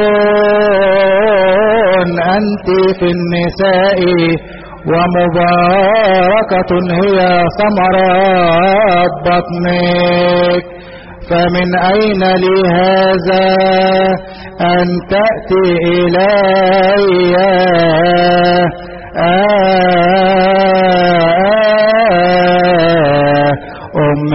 أنت في النساء ومباركة هي ثمرات بطنك. فمن أين لي هذا أن تأتي إلي أم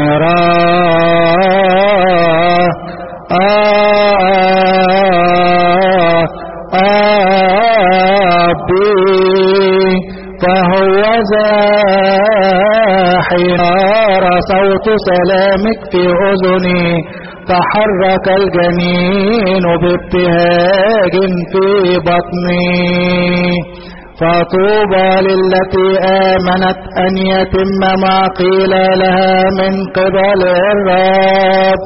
أبي فهو ذا حين صوت سلامك في أذني تحرك الجنين بابتهاج في بطني. فطوبى للتي آمنت أن يتم ما قيل لها من قبل الرب.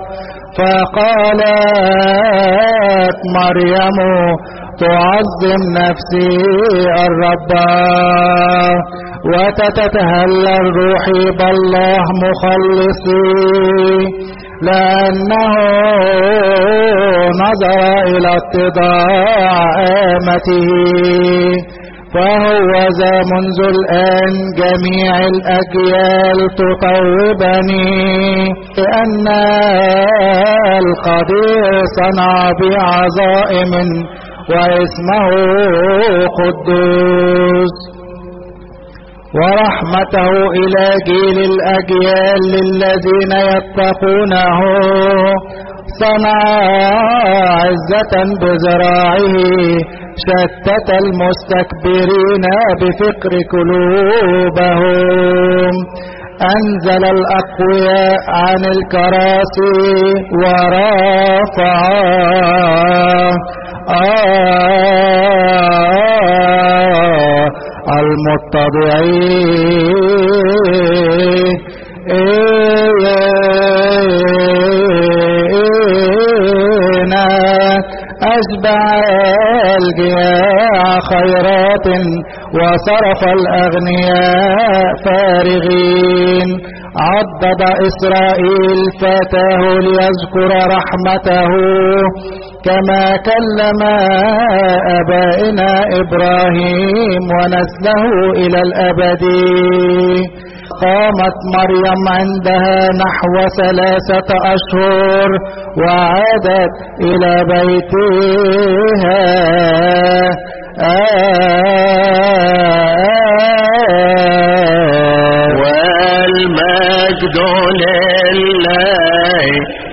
فقالت مريم تعظم نفسي الرب وتتهلل روحي بالله مخلصي لأنه نظر إلى اتضاع آمته. فهو ذا منذ الآن جميع الأجيال تطوبني لأن القدير صنع بعظائم واسمه قدوس ورحمته إلى جيل الأجيال للذين يتقونه. صنع عزة بذراعه شتت المستكبرين بفكر قلوبهم. أنزل الأقوياء عن الكراسي ورفع المتضعين أشبع الجياع خيرات وصرف الأغنياء فارغين. عضد إسرائيل فتاه ليذكر رحمته كما كلم أبائنا إبراهيم ونسله إلى الأبد. قامت مريم عندها نحو ثلاثة أشهر وعادت إلى بيتها. والمجد المجد لله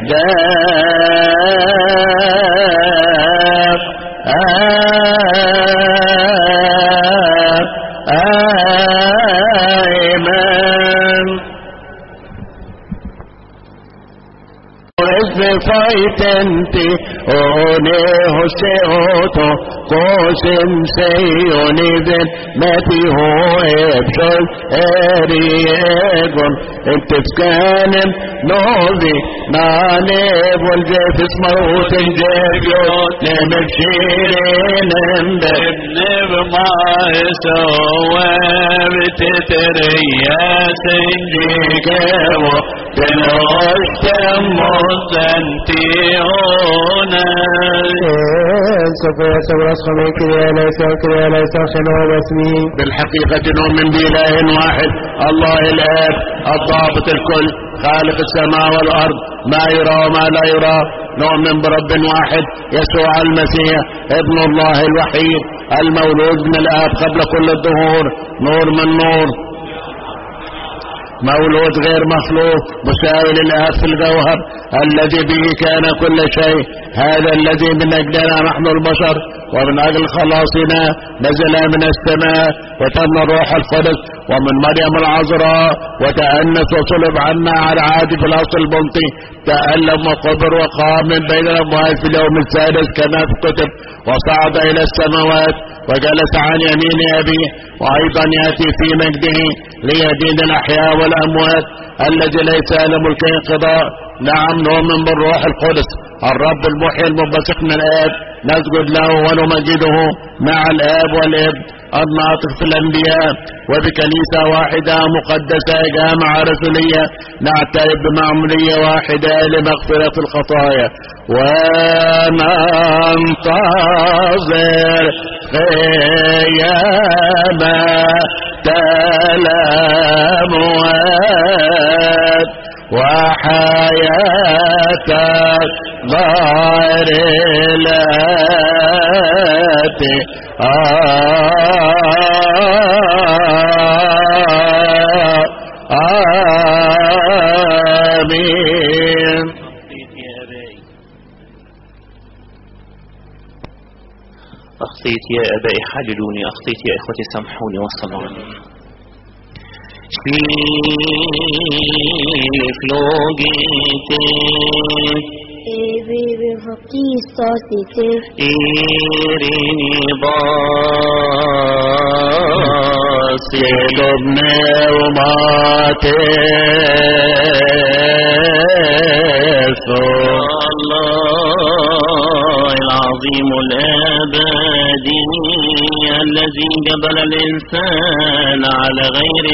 دائم آمين. فايت انت اونيه سيوتو قوسم سيوني ذن ماتي هو ابشل اريقون انت بسكانم نوذي نانيب والجيف اسمروت الجيبيوت نمبشيرين نبنب ما سوى بتتريا سنجيكيو تلوشتم مزنتيونا سوف رسخنا كريا ليس كريا ليس شنو باسمه. بالحقيقة نؤمن بإله واحد الله الآب الضابط الكل خالق السماء والأرض ما يرى وما لا يرى. نؤمن برب واحد يسوع المسيح ابن الله الوحيد المولود من الآب قبل كل الدهور نور من نور مولود غير مخلوق مساوي للآب في الجوهر الذي به كان كل شيء. هذا الذي من أجلنا نحن البشر ومن أجل خلاصنا نزل من السماء وتم الروح القدس ومن مريم العذراء وتأنس وصلب عنا على عادي في الأصل البلطي تألم وقبر وقام من بين الأموات في اليوم السادس كما في الكتب وصعد إلى السماوات وجلس عن يمين أبيه وأيضا يأتي في مجده ليدين الأحياء والأموات الذي ليس له ملك انقضاء. نعم نؤمن بالروح القدس الرب المحيي المنبثق من الآب نسجد له ونمجده مع الآب والابن الناطق في الأنبياء وبكنيسة واحدة مقدسة جامعة رسولية نعترف بمعمودية واحدة لمغفرة الخطايا وننتظر قيامة الأموات وحياة غير التي آمين. أخطيت يا أبائي حللوني أخطيت يا إخوتي سامحوني وصلوا علي flogete Evi baptistosite irini basi domne umate الله العظيم الأبدي الذي جبل الإنسان على غير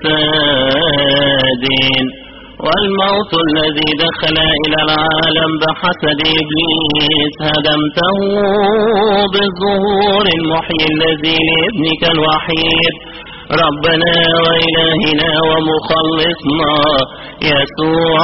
فساد والموت الذي دخل إلى العالم بحسد إبليس هدمته بالظهور المحيي الذي لابنك الوحيد ربنا وإلهنا ومخلصنا يسوع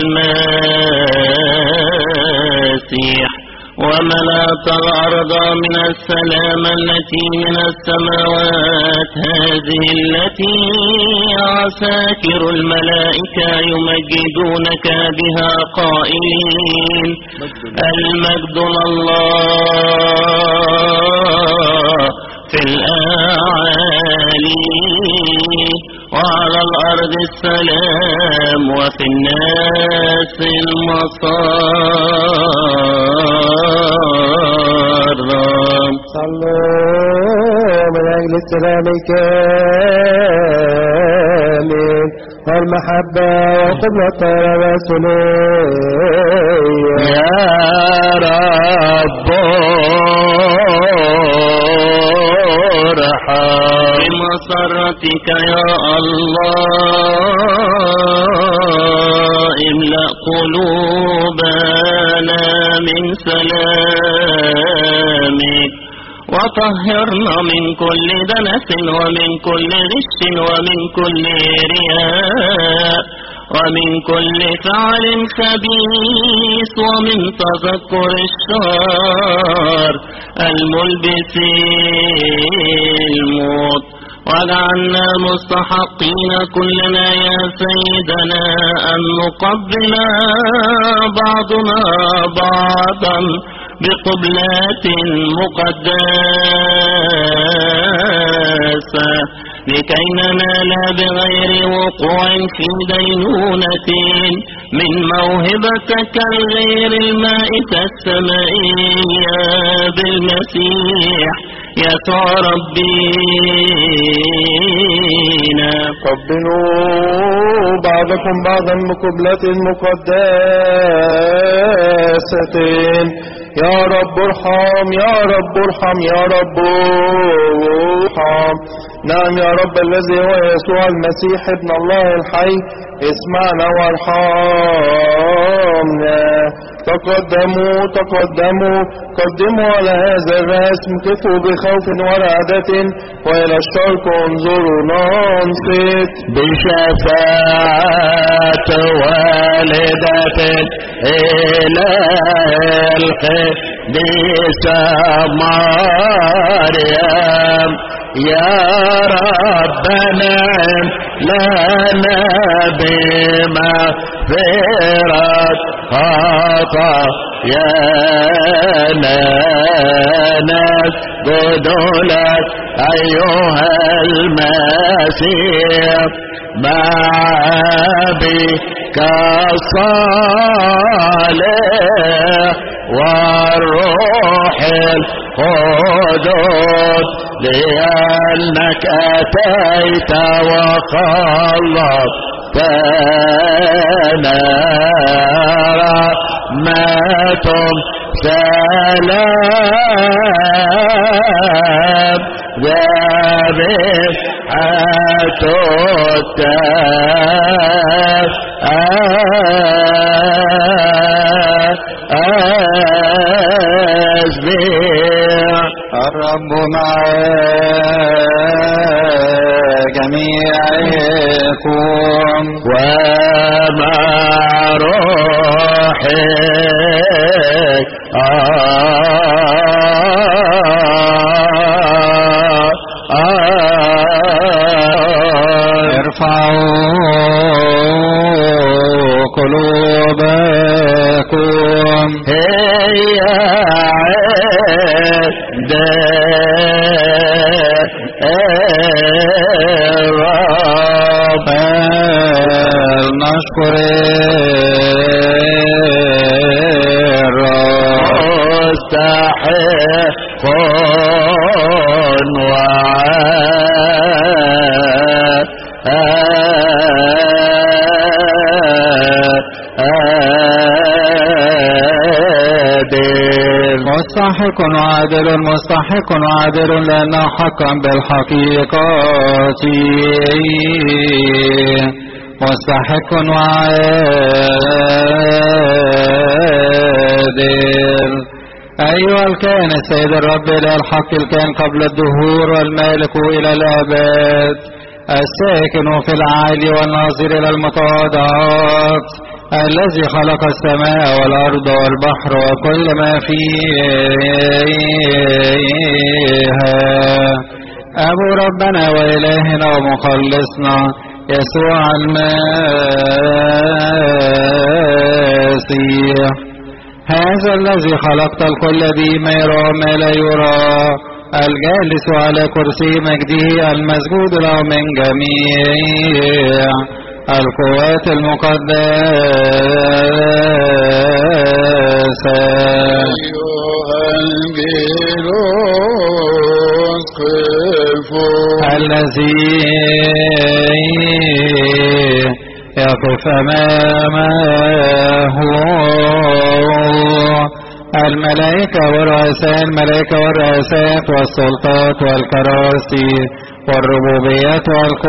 المسيح وملأت الأرض من السلام التي من السماوات هذه التي عساكر الملائكة يمجدونك بها قائلين المجد لله في الأعالي وعلى الأرض السلام وفي الناس المسار صلوا من أجل السلام الكامل والمحبة وقبلة الرسولية يا رب بمسرتك يا الله املأ قلوبنا من سلامك وطهرنا من كل دنس ومن كل غش ومن كل رياء ومن كل فعل خبيث ومن تذكر الشر الملبس الموت واجعلنا مستحقين كلنا يا سيدنا أن نقبل بعضنا بعضا بقبلات مقدسة لكي ننال بغير وقوع في دينونة من موهبتك الغير المائتة السمائية بالمسيح يسوع ربنا. قبلوا بعضكم بعضا بقبلة مقدسة. يا رب ارحم يا رب ارحم يا رب ارحم. نعم يا رب الذي هو يسوع المسيح ابن الله الحي اسمعنا وارحمنا. تقدموا تقدموا قدموا على هذا الرسم، كفوا بخوف ورعدة وإلى الشرق انظروا ننصت. بشفاعة والدة إله القديسة مريم يا ربنا لنا بمغفرة خطايانا نسجد لك أيها المسيح مع أبيك الصالح والروح القدس لأنك أتيت وخلصتنا رحمة سلام ذبيحة التسبيح. الرب مع جميعكم ومع روحك. ارفعوا قلوبكم هي عند الرب نشكر الرب مستحق مستحق وعادل مستحق وعادل لأنه حقا بالحقيقة مستحق وعادل. أيها الكائن السيد الرب إلى الحق الكائن قبل الدهور والمالك إلى الأبد الساكن في العالي والناظر إلى المتواضعات الذي خلق السماء والأرض والبحر وكل ما فيها. أبو ربنا وإلهنا ومخلصنا يسوع المسيح هذا الذي خلقت الكل بما يرى ما لا يرى الجالس على كرسي مجده المسجود له من جميع القوات المقدسة. أيها الجيلوس قفوا الذي يقف أمامه الملائكة والرؤساء الملائكة والرؤسات والسلطات والكراسي والربوبيات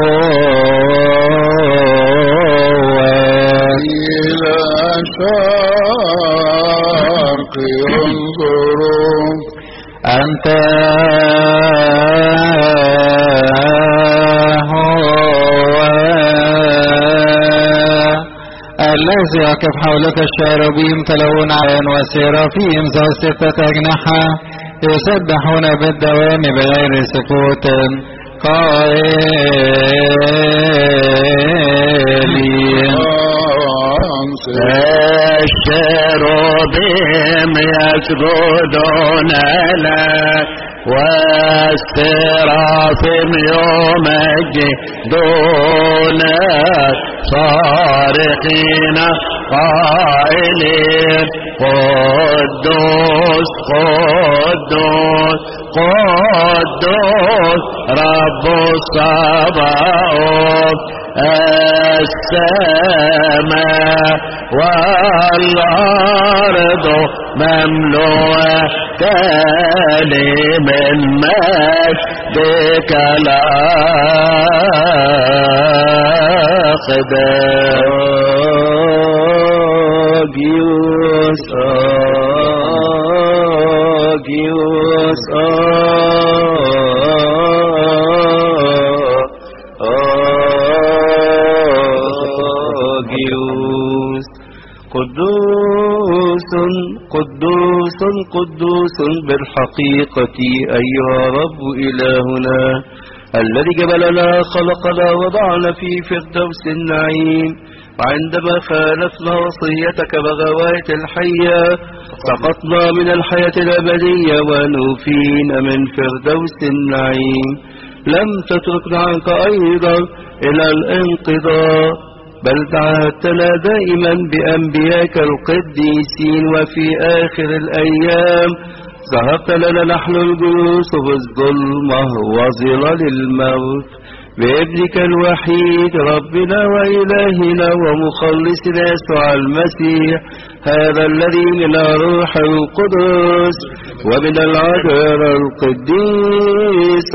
والقوات. إلى الشرق ينظرون أنت الذي يقف حولك الشاربيم تلون عين وسيرافيم ذو ستة أجنحة يسبحون بالدوام بغير سكوت قائلين الشروبيم يسجدون لك والسرافيم يمجدونك صارخين قائلين قدوس قدوس قدوس رب الصباوت السماء والأرض مملوءة من مجدك الأقدس أجيوس أجيوس قدوس قدوس قدوس بالحقيقة أيها رب إلهنا الذي جبلنا خلقنا وضعنا في فردوس النعيم وعندما خالفنا وصيتك بغواية الحية سقطنا من الحياة الأبدية ونفينا من فردوس النعيم لم تتركنا عنك أيضا إلى الانقضاء بل دعتنا دائما بأنبياك القديسين وفي آخر الأيام ظهرت لنا نحن الجلوس في الظلمة وظلال الموت بابنك الوحيد ربنا وإلهنا ومخلصنا يسوع المسيح هذا الذي من الروح القدس ومن العذراء القديس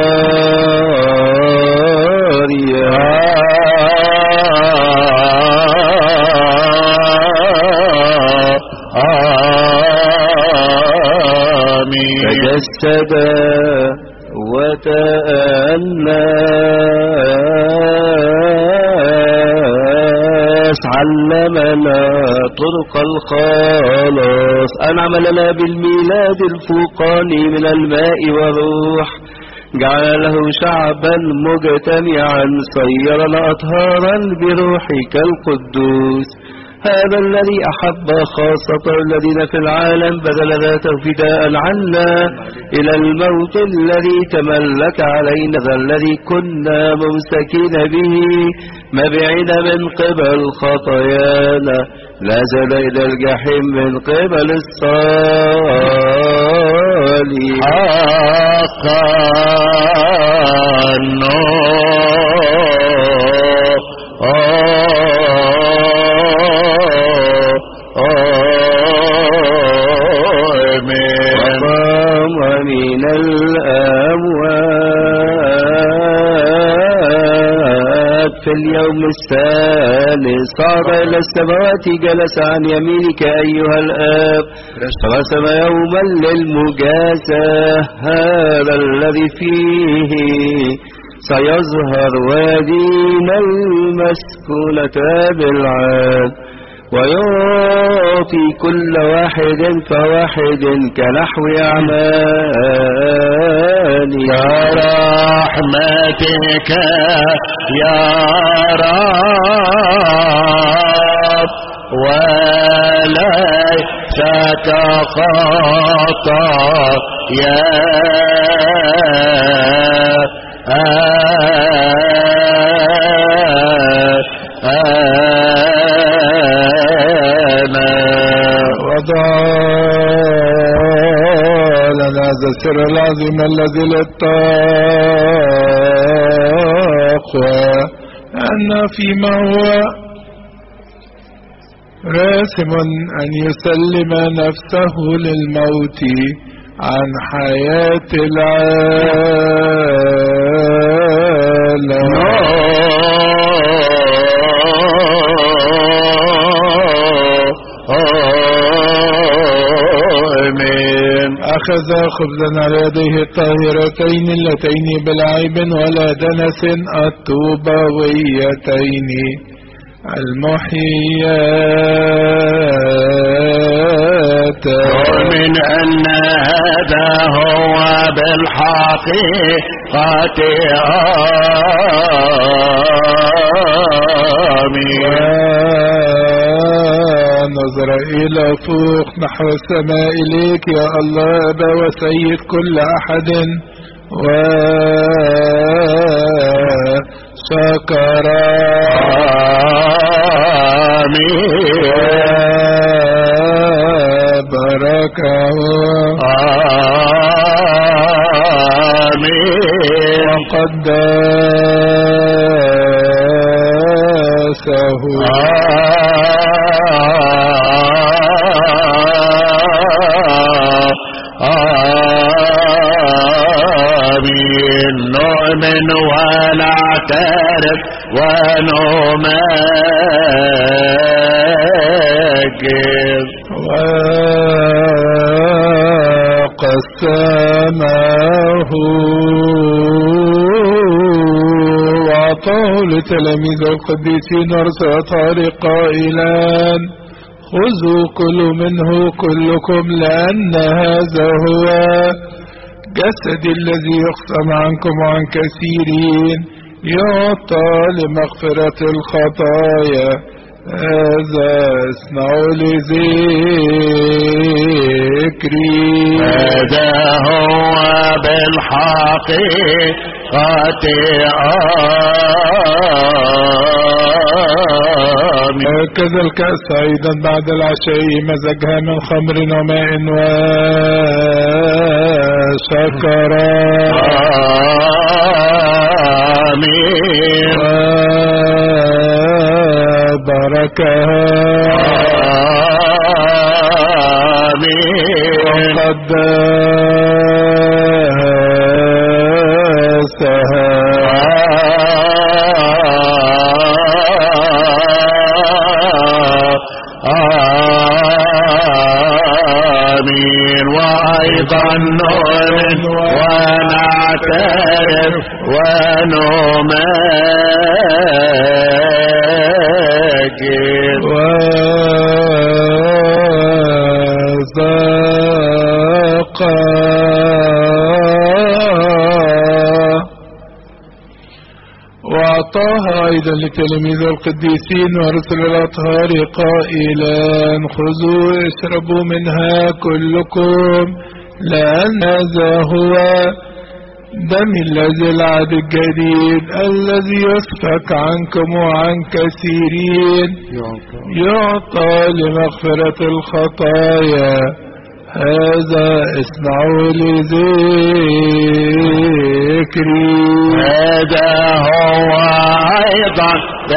ماريا تجسد وتأنس علمنا طرق الخلاص أنعم لنا بالميلاد الفوقاني من الماء والروح جعله شعبا مجتمعا صيرنا أطهارا بروحك القدوس هذا الذي أحب خاصة الذين في العالم بذل ذاته فداء عنا إلى الموت الذي تملك علينا ذا الذي كنا ممسكين به مبعين من قبل خطايانا نزل إلى الجحيم من قبل الصالح من الأموات في اليوم الثالث صعد إلى السماوات جلس عن يمينك أيها الآب رسم يوما للمجازاة هذا الذي فيه سيظهر وادينا المسكونة بالعاد ويعطي كل واحد فواحد كنحو أعماله يا رحمتك يا رب وليس كخطايا هذا السر العظيم الذي للتقوى أن فيما هو راسم أن يسلم نفسه للموت عن حياة العالم أخذ خبزا على يديه الطاهرتين اللتين بالعيب ولا دنس الطوبويتين المحيات ومن أن هذا هو بالحقيقة آمين. نظر إلى فوق نحو السماء إليك يا الله أبا وسيد كل أحد وشكر آمين. وبركه آمين. وقدسه آمين. نؤمن ونعترف ونمجد وقسمه وأعطاه لتلاميذ القديسين ورسل قائلا خذوا كل منه كلكم لأن هذا هو جسد الذي يقسم عنكم وعن كثيرين يعطى لمغفرة الخطايا هذا اصنعوا لذكري. هذا هو بالحقيقة آمين. هكذا الكأس أيضا بعد العشاء مزجها من خمر وماء وشكر آمين. وبركها آمين. وقدسها آمين. وأيضا نؤمن ونعترف ونمجد وذاق وأعطاها أيضا لتلاميذ القديسين ورسل الأطهار قائلا خذوا اشربوا منها كلكم لأن هذا هو دم الذي العهد الجديد الذي يسفك عنكم وعن كثيرين يعطى لمغفرة الخطايا هذا اصنعوا لذكري. هذا هو أيضا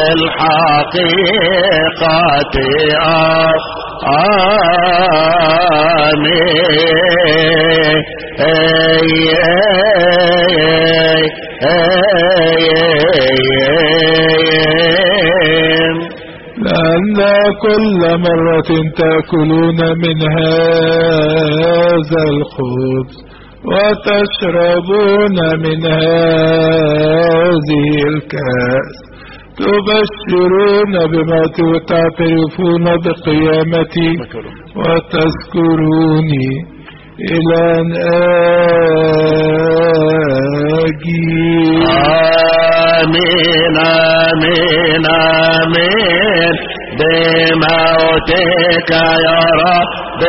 بالحقيقة آمين. لأن كل مرة تأكلون من هذا الخبز وتشربون من هذه الكأس تبشرون بما تعترفون بقيامتي وتذكروني إلى أن آجي. آمين آمين آمين. بموتك يا رب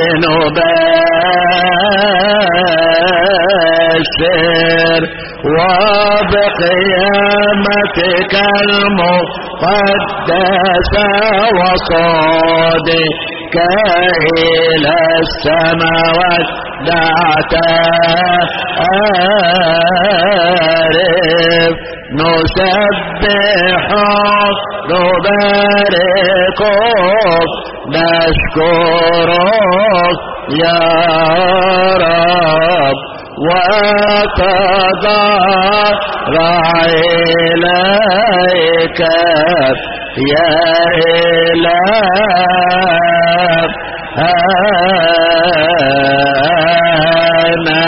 نبشر وبقيامتك المقدسة وصادق إلى السماوات نعترف نسبح نبارك نشكرك يا رب وتضرع إليك يا إلهنا.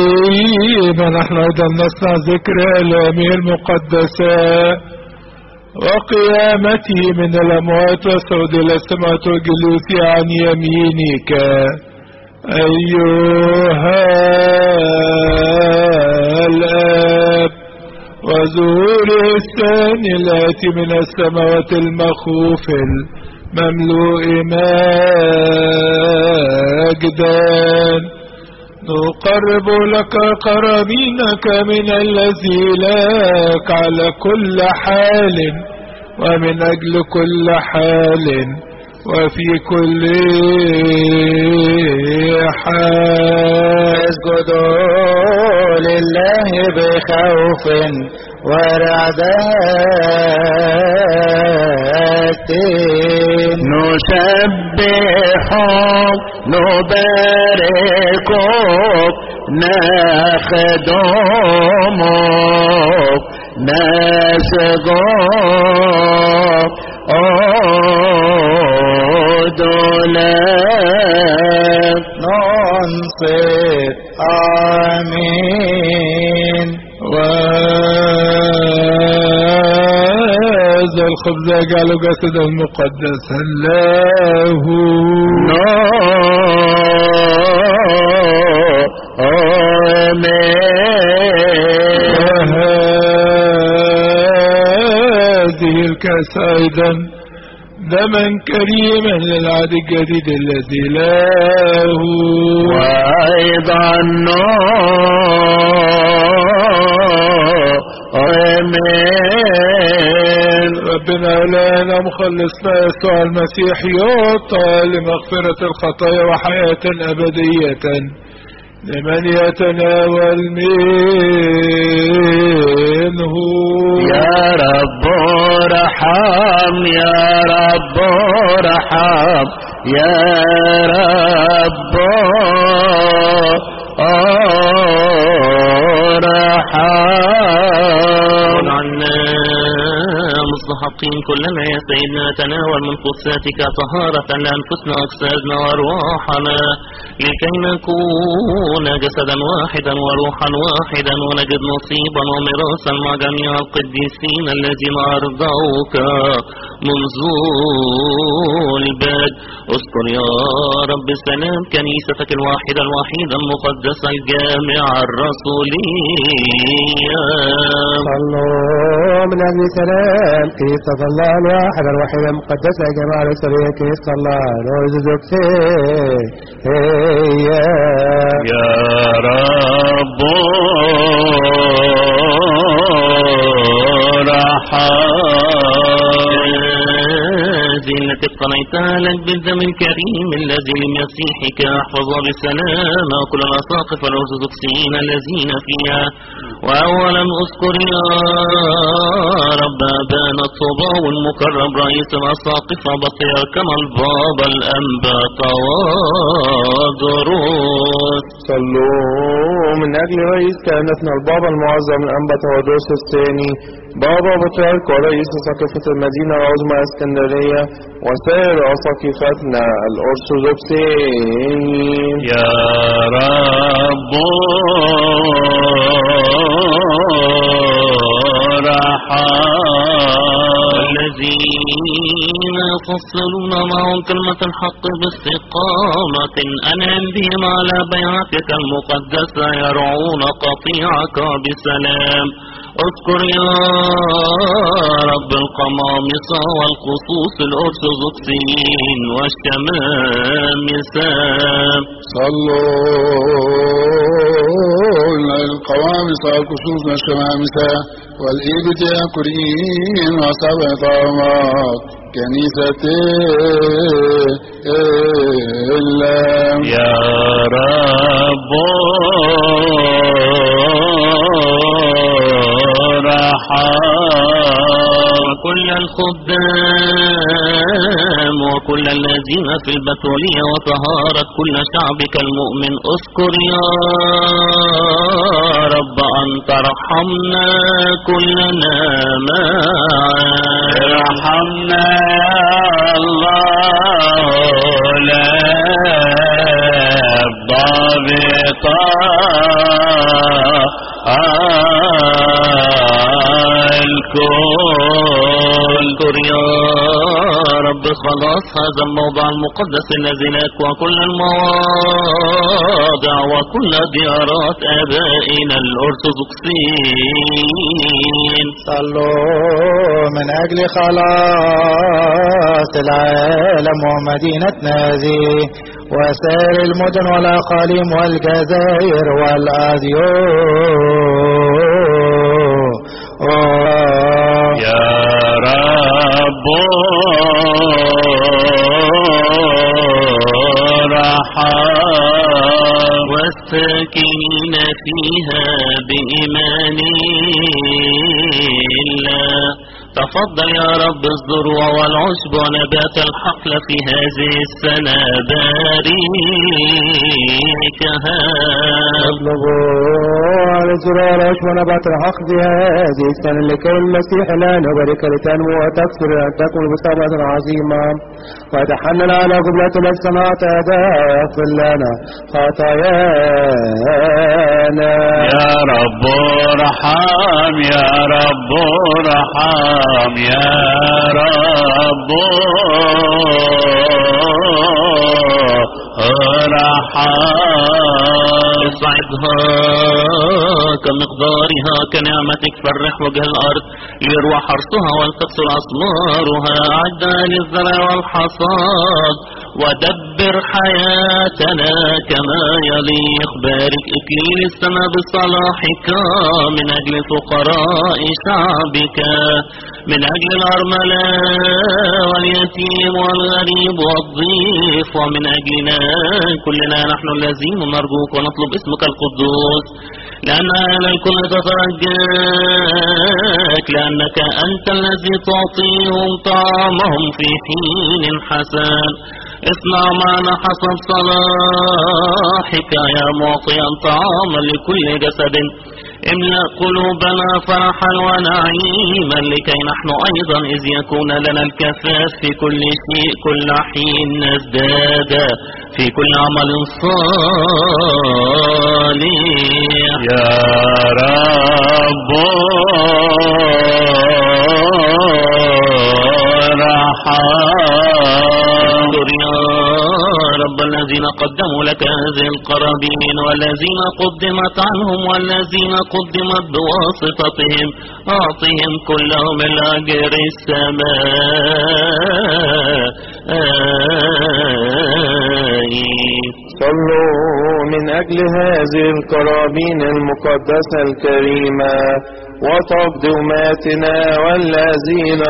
ففيما نحن أيضا نصنع ذكر الأمير المقدسة وقيامته من الأموات وصعود إلى السماوات والجلوس عن يمينك أيها الآب وظهوره الثاني الآتي من السماوات المخوف المملوء مجدا نقرب لك قرابينك من الذي لك على كل حال ومن أجل كل حال وفي كل حال. اسجدوا لله بخوف ورعدات نسبحك نباركك نخدمك نسجد لك ننصت آمين. وهذا الخبز يجعل جسدا مقدسا له آمين. وهذه الكأس أيضا دما كريما للعهد الجديد الذي له وأيضا آمين. ربنا إلهنا مخلصنا يسوع المسيح يعطى لمغفرة الخطايا وحياة أبدية لمن يتناول منه. يا رب ارحم يا رب ارحم يا رب ارحم عنا مستحقين كلنا يا سيدنا تناول من قدساتك طهارة لأنفسنا أجسادنا وأرواحنا لكي نكون جسدا واحدا وروحا واحدا ونجد نصيبا وميراثا مع جميع القديسين الذين أرضوك منذ البدء. اذكر يا رب السلام كنيستك الواحدة الوحيدة المقدسة الجامعة الرسولية. صلوا من أجل سلام كنيسة الله الواحدة الوحيدة المقدسة الجامعة الرسولية كنيسة الله نعوذك فيها يا رب هذه التي اقتنيتها لك بالدم الكريم الذي لمسيحك احفظ بسلام كل الأساقف الأرثوذكسيين الذين فيها. وأولا اذكر يا رب أبانا الطباء والمكرم رئيس الأساقفة بطريركنا البابا الأنبا تواضروس. صلوا من أجل رئيس كهنتنا البابا المعظم الأنبا تواضروس الثاني بابا بطريرك ورئيس أساقفة المدينة العظمى اسكندرية وسائر أساقفتنا الأرثوذكسيين. يا رب الذين يفصلون معهم كلمة الحق باستقامة أنعم بهم على بيعتك المقدسة يرعون قطيعك بسلام. اذكر يا رب القمامصة والخصوص الأرثوذكسيين والشمامسة. صلوا القوامصة والخصوص والشمامسة والإبتياكرين وسبع طامات كنيسة الله. يا رب وكل الخدام وكل الذين في البتولية وطهارة كل شعبك المؤمن. اذكر يا رب أن ترحمنا كلنا معا. ارحمنا يا الله لا ضابطا الكل رب خلاص هذا الموضع المقدس الذي لك وكل المواضع وكل ديارات آبائنا الأرثوذكسيين. صلوا من أجل خلاص العالم ومدينة نازي وسائر المدن والأقاليم والجزائر والأديور. يا رب رحم والساكنين فيها بإيمان الله. تفضل يا رب الذروة والعشب ونبات الحقل في هذه السنة باركها. اطلبوا على الذروة والعشب ونبات الحقل في هذه السنة لكي المسيح لنا وبارك لتنمو وتكثر أن تكون بصبعة عظيمة وتحنن على قبلة لك صنعت أداء واغفر لنا خطايانا. يا رب ارحم يا رب ارحم يا رب ارحم. اصعدها كمقدارها كنعمتك فرح وجه الأرض ليروى حرثها ولتكثر أثمارها. أعدها للزرع والحصاد ودبر حياتنا كما يليق. بارك إكليل السماء بصلاحك من أجل فقراء شعبك من أجل الأرملة واليتيم والغريب والضيف ومن أجلنا كلنا نحن الذين نرجوك ونطلب اسمك القدوس لأن أهل الكل تترجاك لأنك أنت الذي تعطيهم طعامهم في حين حسن. اصنع معنا حسب صلاحك يا معطيا طعاما لكل جسد. املأ قلوبنا فرحا ونعيما لكي نحن أيضا إذ يكون لنا الكفاف في كل شيء كل حين نزداد في كل عمل صالح. يا رب رحم. يا رب الذين قدموا لك هذه القرابين والذين قدمت عنهم والذين قدمت بواسطتهم أعطهم كلهم الأجر السماء. صلوا من أجل هذه القرابين المقدسة الكريمة وتقدماتنا والذين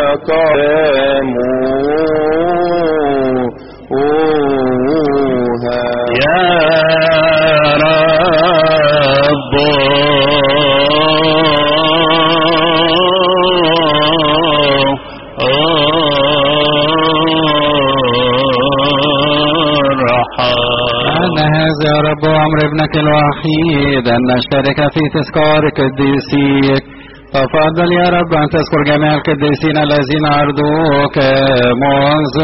قاموها. يا رب هذا يا رب أمر ابنك الوحيد أن نشترك في تذكار قديسيك. ففضل يا رب أن تذكر جميع القديسين الذين أرضوك منذ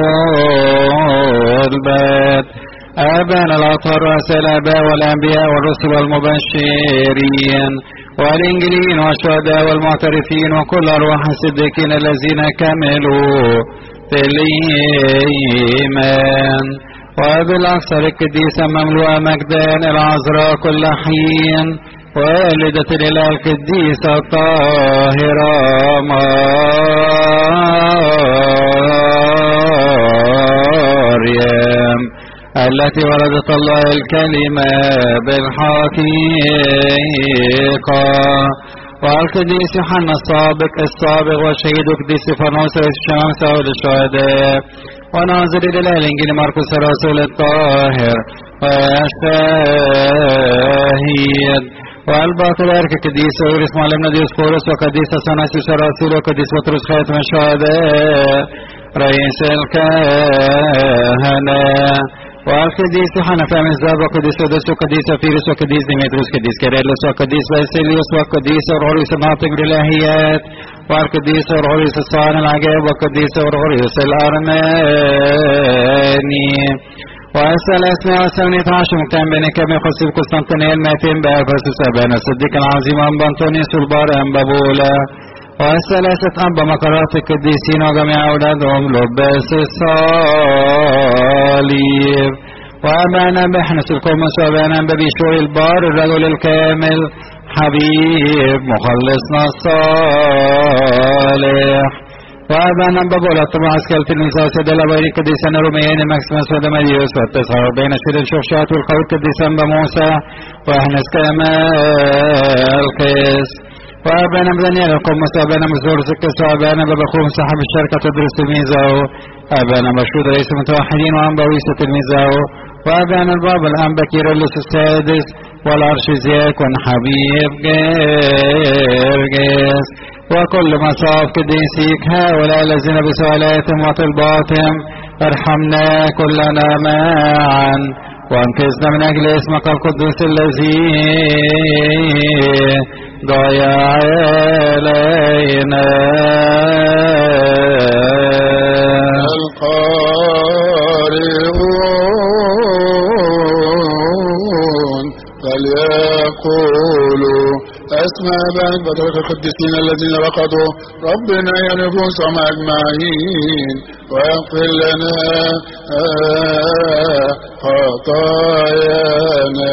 البدء آباء الأطهار رؤساء الآباء والأنبياء والرسل والمبشرين والإنجيليين والشهداء والمعترفين وكل أرواح الصديقين الذين كملوا في الإيمان. وبالأكثر القديسة مملوءة مجدا العذراء كل حين والدة الإله القديسة الطاهرة مريم التي ولدت الله الكلمة بالحقيقة. والقديس يوحنا السابق السابق والشهيد قديس فرنوس الشمس والشهداء وناظر إلى الإنجيل مرقس الرسول الطاهر والشهيد والبطريرك قديس يورس معلمنا ديوسكورس وقديس ثناسيوس الرسول وقديس بطرس خاتم الشهداء رئيس الكهنة والقديس يوحنا فم الزاب وقديس يودس وقديس فيروس وقديس ديمتروس وقديس كيرلس وقديس باسيليوس وقديس أورغوريوس الناطق بالإلهيات والقديس أورغوريوس الصانع العجائب وقديس أورغوريوس الأرماني والثلاث مئة وثمانية عشر مجتمع بين كامل خصيب قسطنطينية المائتين بأفسس أبانا الصديق العظيم أنبا أنطونيوس البار أنبا بولا والثلاثة أنبا مقرات القديسين وجميع أولادهم لباس الصليب وأبانا بحنس الكمس وأبانا ببيشور البار الرجل الكامل حبيب مخلصنا الصالح وأبانا ببولا طبعا أسكالت النساء سيد الأبوير قديسان روميين مكسمس ودمريوس والتسعر بين شير الشخشات والقول قديسان بموسى وأحنس كمال قيس وأبانا بدنيال القمس وأبانا مزور سكس وأبانا ببخوم صاحب الشركة تدرس تلميذه أبانا مشهود رئيس المتوحدين وأنبويس تلميذه وأبانا الباب الأنبا كيرلس السادس والأرشيزياك والحبيب جرجس وكل مصاف قديسيك هؤلاء الذين بسؤالاتهم وطلباتهم ارحمنا كلنا معا وانقذنا من أجل اسمك القدوس الذي ضيع علينا القارئون فليقولوا أسمع بان بدرك القديسين الذين رقدوا ربنا ينفوسهم أجمعين ويغفر لنا خطايانا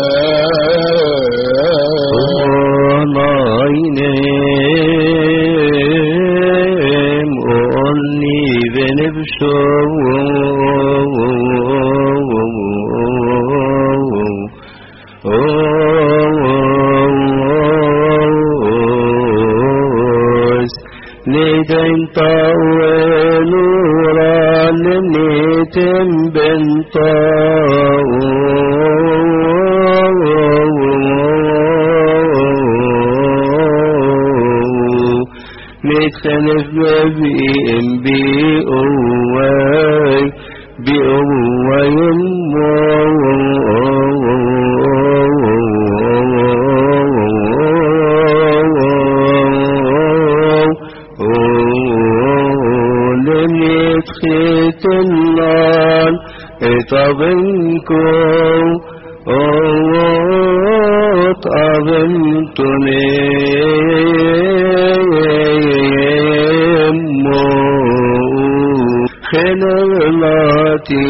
Onaynem onni benebşo Neden ta'uenuran netem benta'u نتخلف بهم بأواي بأواي لم يتخيط النار اتبنكم اتبنتني خلالاتي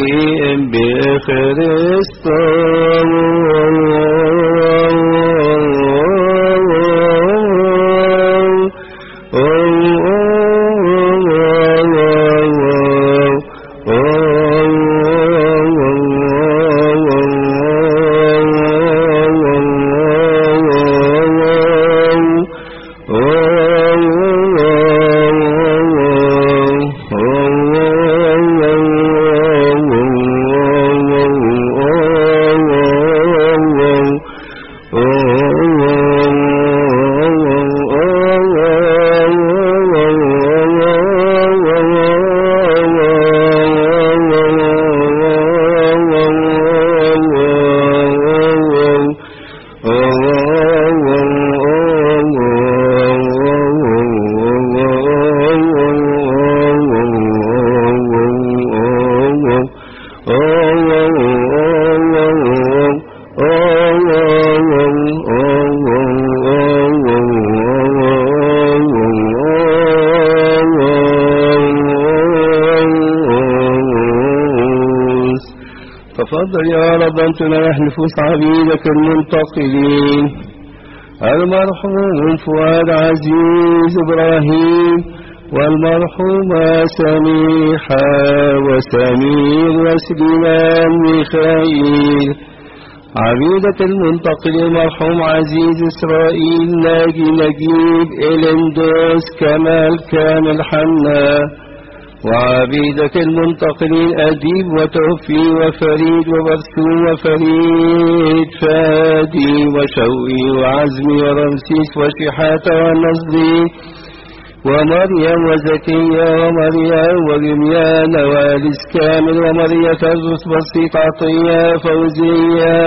تفضل يا رب أن تنح نفوس عبيدك المنتقلين المرحوم فؤاد عزيز إبراهيم والمرحومة سميحة وسمير وسليمان ميخائيل عبيدة المنتقل المرحوم عزيز إسرائيل ناجي نجيب إلندوس كمال كامل حنا وعبيدك المنتقلين أديب وتوفي وفريد وبرسوم وفريد فادي وشوقي وعزمي ورمسيس وشحاتة والنصدي ومريم وزكية ومريم ورميان واليس كامل ومريم ترزس بسيط عطية فوزية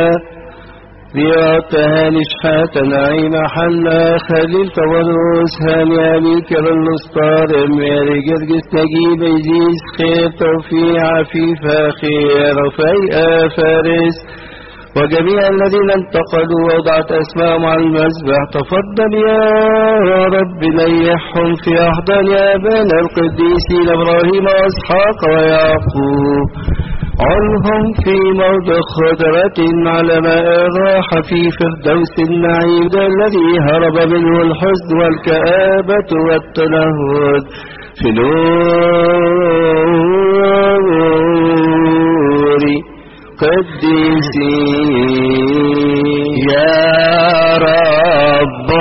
رياض تهاني شحاتة نعيمة حنا خليل تورس هاني أبي كرلس طارم ماري جرجس نجيب عزيز خير توفيق عفيفة خير رفيقة فارس وجميع الذين انتقلوا ووضعت أسماءهم على المذبح تفضل يا رب نيحهم في أحضان آبائنا القديسين إبراهيم وإسحاق ويعقوب علهم في موضع خضرة على ماء الراحة في فردوس النعيم ده الذي هرب منه الحزن والكآبة والتنهد في نور قديسي يا رب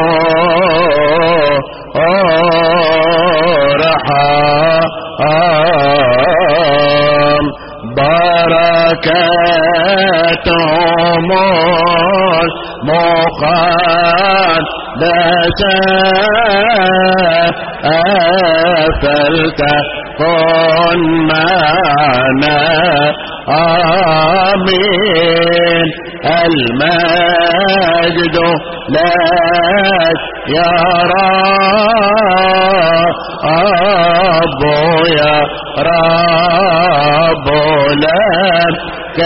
ارحم بركاتهم المقدسة فلتكن معنا آمين المجد لك يا رب يا رب لك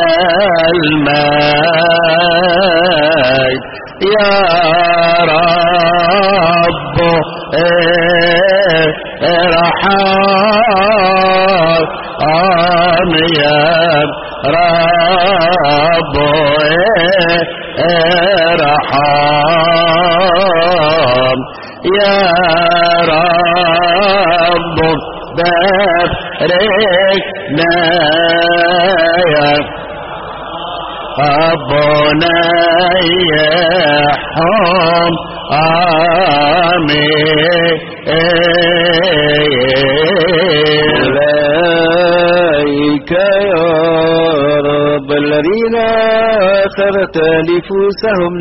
المجد يا رب ارحم يا رب ارحم يا رب باركنا يا ربنا يرحم آمين أولئك يا رب الذين آخرت نفوسهم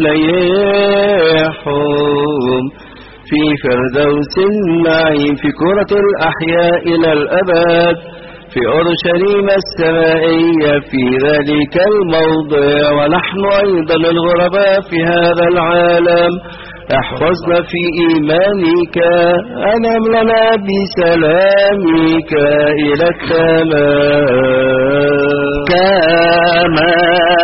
ليحهم في فردوس النعيم في كرة الأحياء إلى الأبد في أورشليم السمائية في ذلك الموضع ونحن أيضا الغرباء في هذا العالم احفظنا في إيمانك أنم لنا بسلامك إلى التمام كما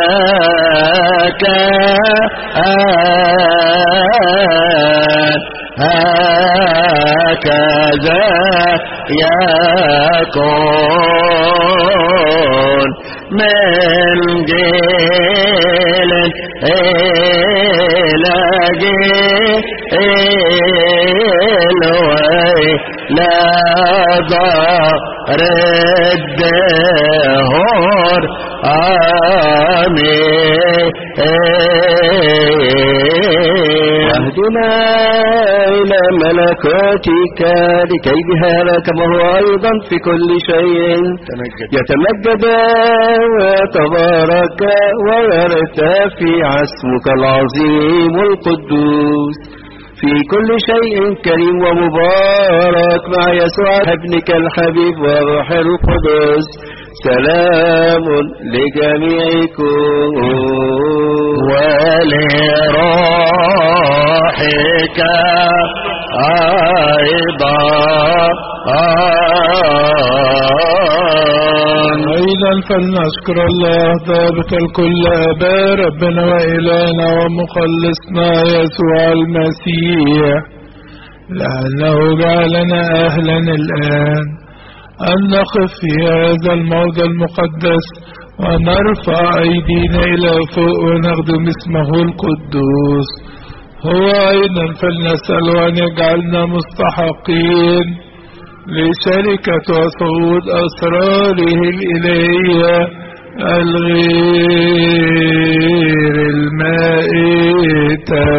كان هكذا يكون من جيل إلى جيل وإلى دار الدهور آمين واهدنا إلى ملكوتك لكي بهذا كما هو أيضا في كل شيء يتمجد ويتبارك ويرتفع اسمك العظيم القدوس في كل شيء كريم ومبارك مع يسوع ابنك الحبيب والروح القدس سلام لجميعكم ولروحك أيضا أيضا فلنشكر الله ضابط الكل أبا ربنا وإلهنا ومخلصنا يسوع المسيح لأنه جعلنا أهلا الآن أن نقف في هذا الموضع المقدس ونرفع أيدينا إلى فوق ونخدم اسمه القدوس هو أيضا فلنسأل أن يجعلنا مستحقين لشركة وصعود أسراره الإلهية الغير المائتة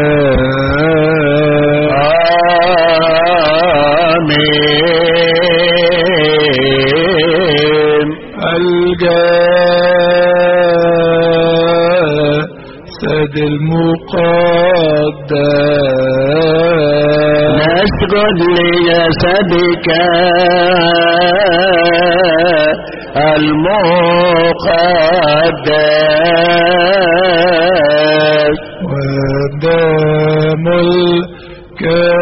آمين الجسد المقدس نسجد لجسدك المقدس ودم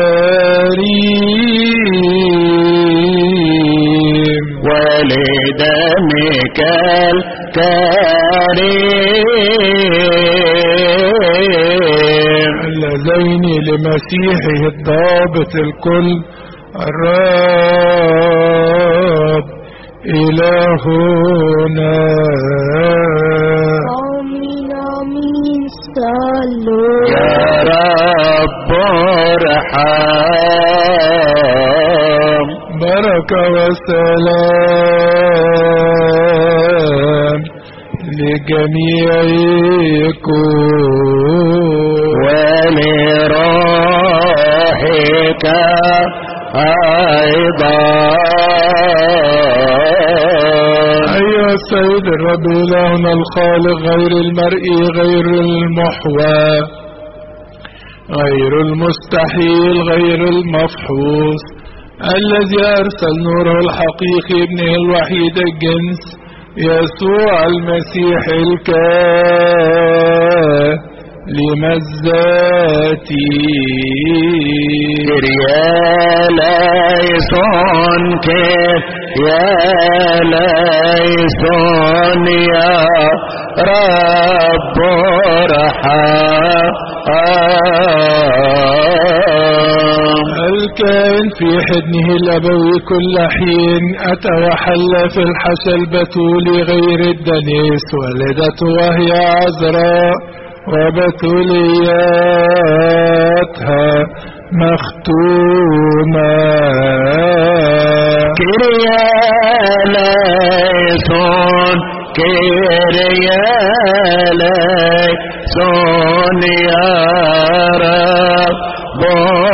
الكريم ولد دمك الكريم اللذين لمسيحه الضابط الكل الرب إلهنا. آمين آمين صلوا يا رب ارحم. بركة وسلام لجميعكم ولروحك أيضا. أيها السيد الرب إلهنا الخالق غير المرئي غير المحوى غير المستحيل غير المفحوص الذي أرسل نوره الحقيقي ابنه الوحيد الجنس يسوع المسيح الكامل الذاتي. يا ليسون كيف يا ليسون يا رب ارحم. الكائن في حضنه الأبوي كل حين أتى وحل في الحشا البتولي غير الدنيس ولدته وهي عذراء وبتولياتها مختومة. كريا ليسون كريا ليسون يا رب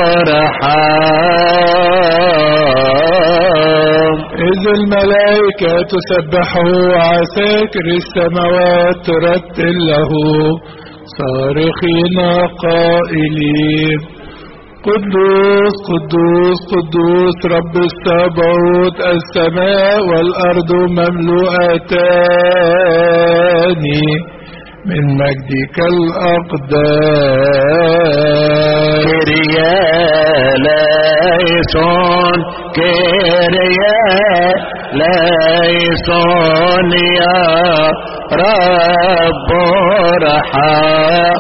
ارحم. إذ الملائكة تسبحه وعساكر السماوات ترتل له صارخين قائلين قدوس قدوس قدوس رب السبعوت السماء والأرض مملوءتان من مجدك الأقدام. كريا ليسون كريا ليسون يا رب ارحم.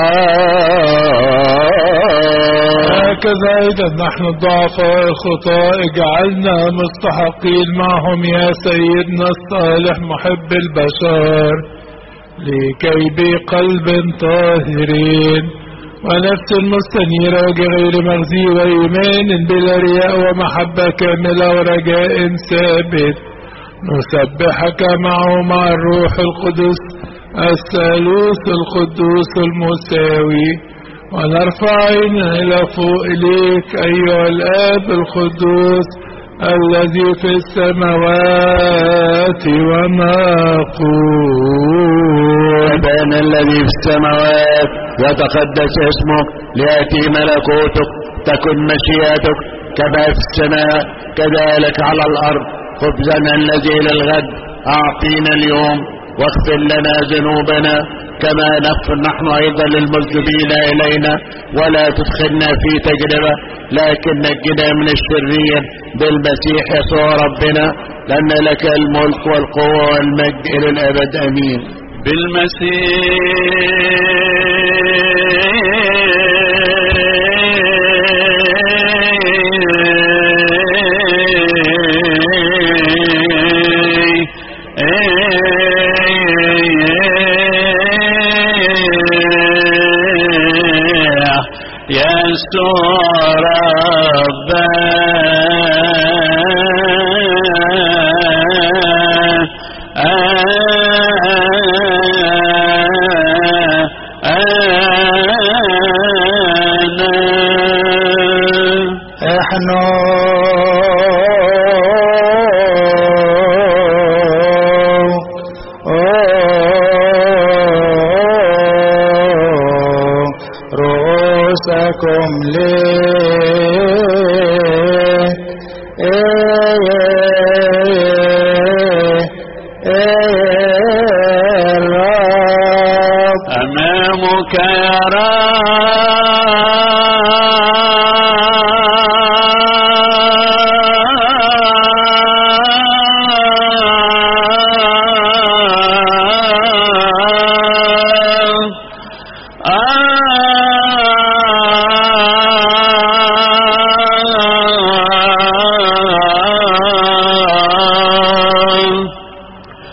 هكذا أيضا نحن الضعفاء الخطاء اجعلنا مستحقين معهم يا سيدنا الصالح محب البشر لكي بقلب طاهرين ونفس مستنيرة وغير مغزي وإيمان بلا رياء ومحبة كاملة ورجاء ثابت نسبحك معه مع الروح القدس الثالوث القدوس المساوي ونرفع عيننا إلى فوق إليك أيها الآب القدوس الذي في السماوات ونقول أبانا الذي في السماوات يتقدس اسمك ليأتي ملكوتك تكن مشيئتك كما في السماء كذلك على الأرض. خبزنا الذي للغد أعطينا اليوم واغفر لنا ذنوبنا كما نغفر نحن أيضا للمذنبين إلينا ولا تدخلنا في تجربة لكن نجنا من الشرير بالمسيح يسوع ربنا لأن لك الملك والقوة والمجد إلى الأبد آمين. يسوع رؤوسكم للرب أمامك يا رب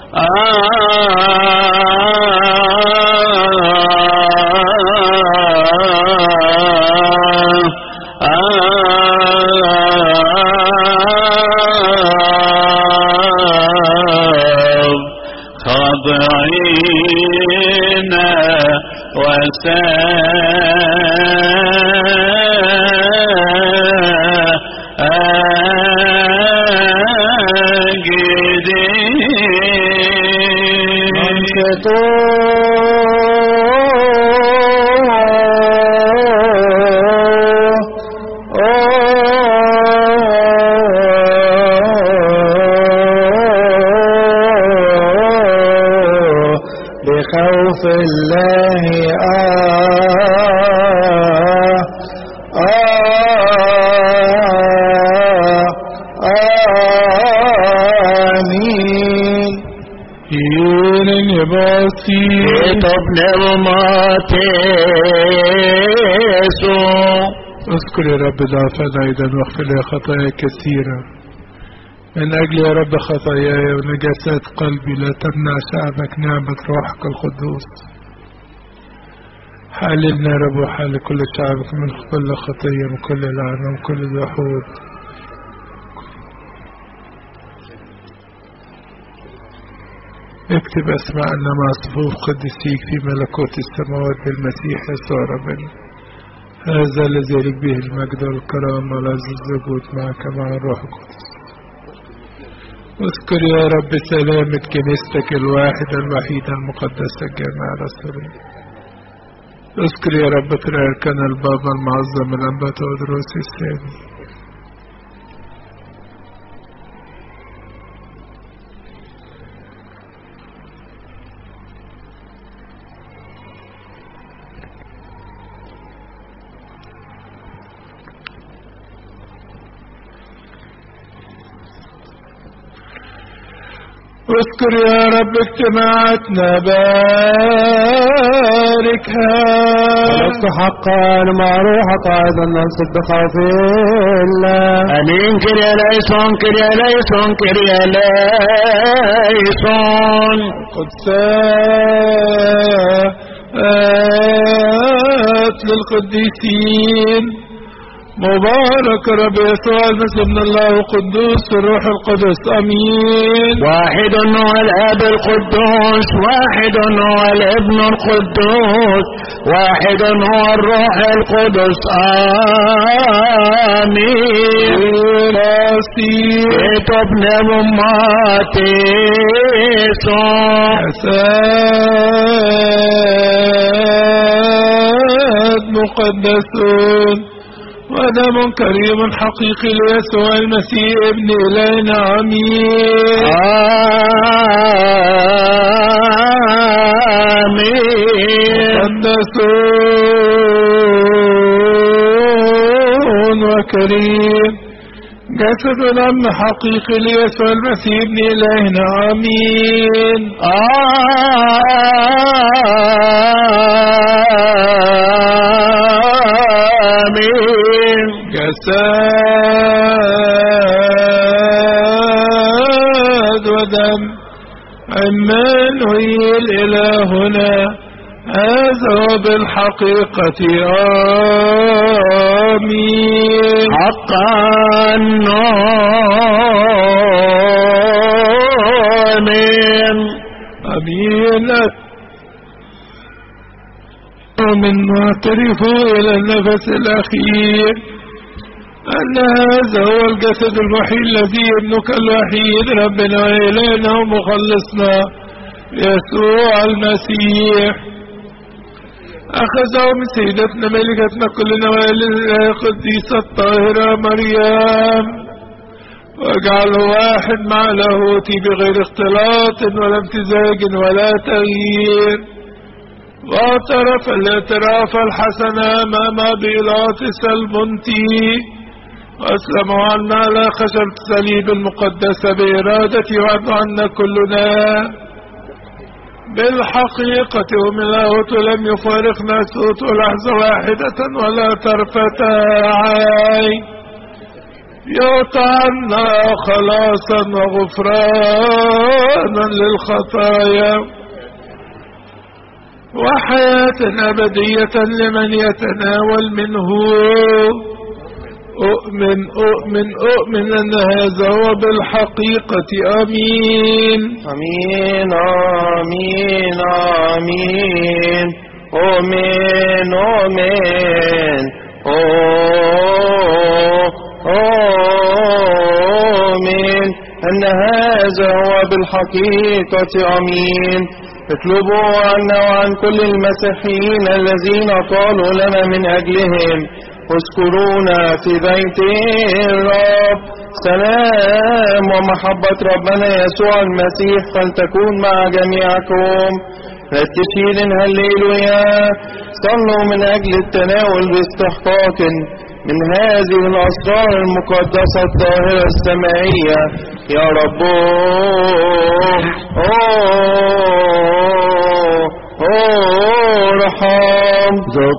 خاضعين بخوف الله آه آه آمين. يونن يباسي تبنى وماتيسو. اذكر يا رب ضعفنا أيضا واغفر لي خطايا كثيرة. من أجل يا رب خطاياي ونجاسات قلبي لا تمنع شعبك نعمة روحك القدوس. حللنا يا رب وحل كل شعبك من كل خطية من كل لعنة من كل جحود. اكتب أسماءنا مع صفوف قدسيك في ملكوت السماوات بالمسيح يسوع ربنا. هذا الذي يليق به المجد والكرامة والعز والجود معك مع الروح القدس. اذكر يا رب سلامة كنيستك الواحدة الوحيدة المقدسة الجامعة الرسولية. اذكر يا رب تركنا البابا المعظم الأنبا تودروس الثاني. اذكر يا رب اجتماعاتنا باركها. ولست حقا مع روحك أيضا ننصب بخوف الله. أمين. كريا ليسون كريا ليسون كريا ليسون. قدسات للقديسين. مبارك رب يسوع المسيح ابن الله القدوس الروح القدس. امين. واحد هو الاب القدوس واحد هو الابن القدوس واحد هو الروح القدس. امين. ابن ماتيسو. أساد مقدسون ودم كريم حقيقي ليسوع المسيح ابن إلهنا. آمين. آمين. مقدسون وكريم جسد دم حقيقي ليسوع المسيح ابن إلهنا. آمين. آمين. جسد ودم عمانوئيل إلهنا هذا بالحقيقة. آمين. حقا آمين. آمين. ومن نعترفوا إلى النفس الأخير أن هذا هو الجسد الوحيد الذي ابنك الوحيد ربنا وإلهنا ومخلصنا يسوع المسيح أخذه من سيدتنا ملكتنا كلنا وإلى القديسة الطاهرة مريم واجعله واحد مع لاهوتي بغير اختلاط ولا امتزاج ولا تغيير. واعترف الاعتراف الحسن امام بيلاطس المنتي واسلموا عنا على خشبة الصليب المقدسة بإرادتي وعد عنا كلنا بالحقيقة. ومن لاهوت لم يفارقنا صوت لحظة واحدة ولا طرفة عين يعطى عنا خلاصا وغفرانا للخطايا وحياة أبدية لمن يتناول منه. أؤمن أؤمن أؤمن أن هذا هو بالحقيقة. آمين آمين آمين آمين. أؤمن أؤمن آمين أن هذا هو بالحقيقة. آمين. اطلبوا عنا وعن كل المسيحيين الذين طالوا لنا من أجلهم اذكرونا في بيت الرب. سلام ومحبة ربنا يسوع المسيح فلتكون مع جميعكم. رتشيل هللويا. صلوا من أجل التناول باستحقاق من هذه الأسرار المقدسة الطاهرة السمائية. يا رب ارحم. ذوق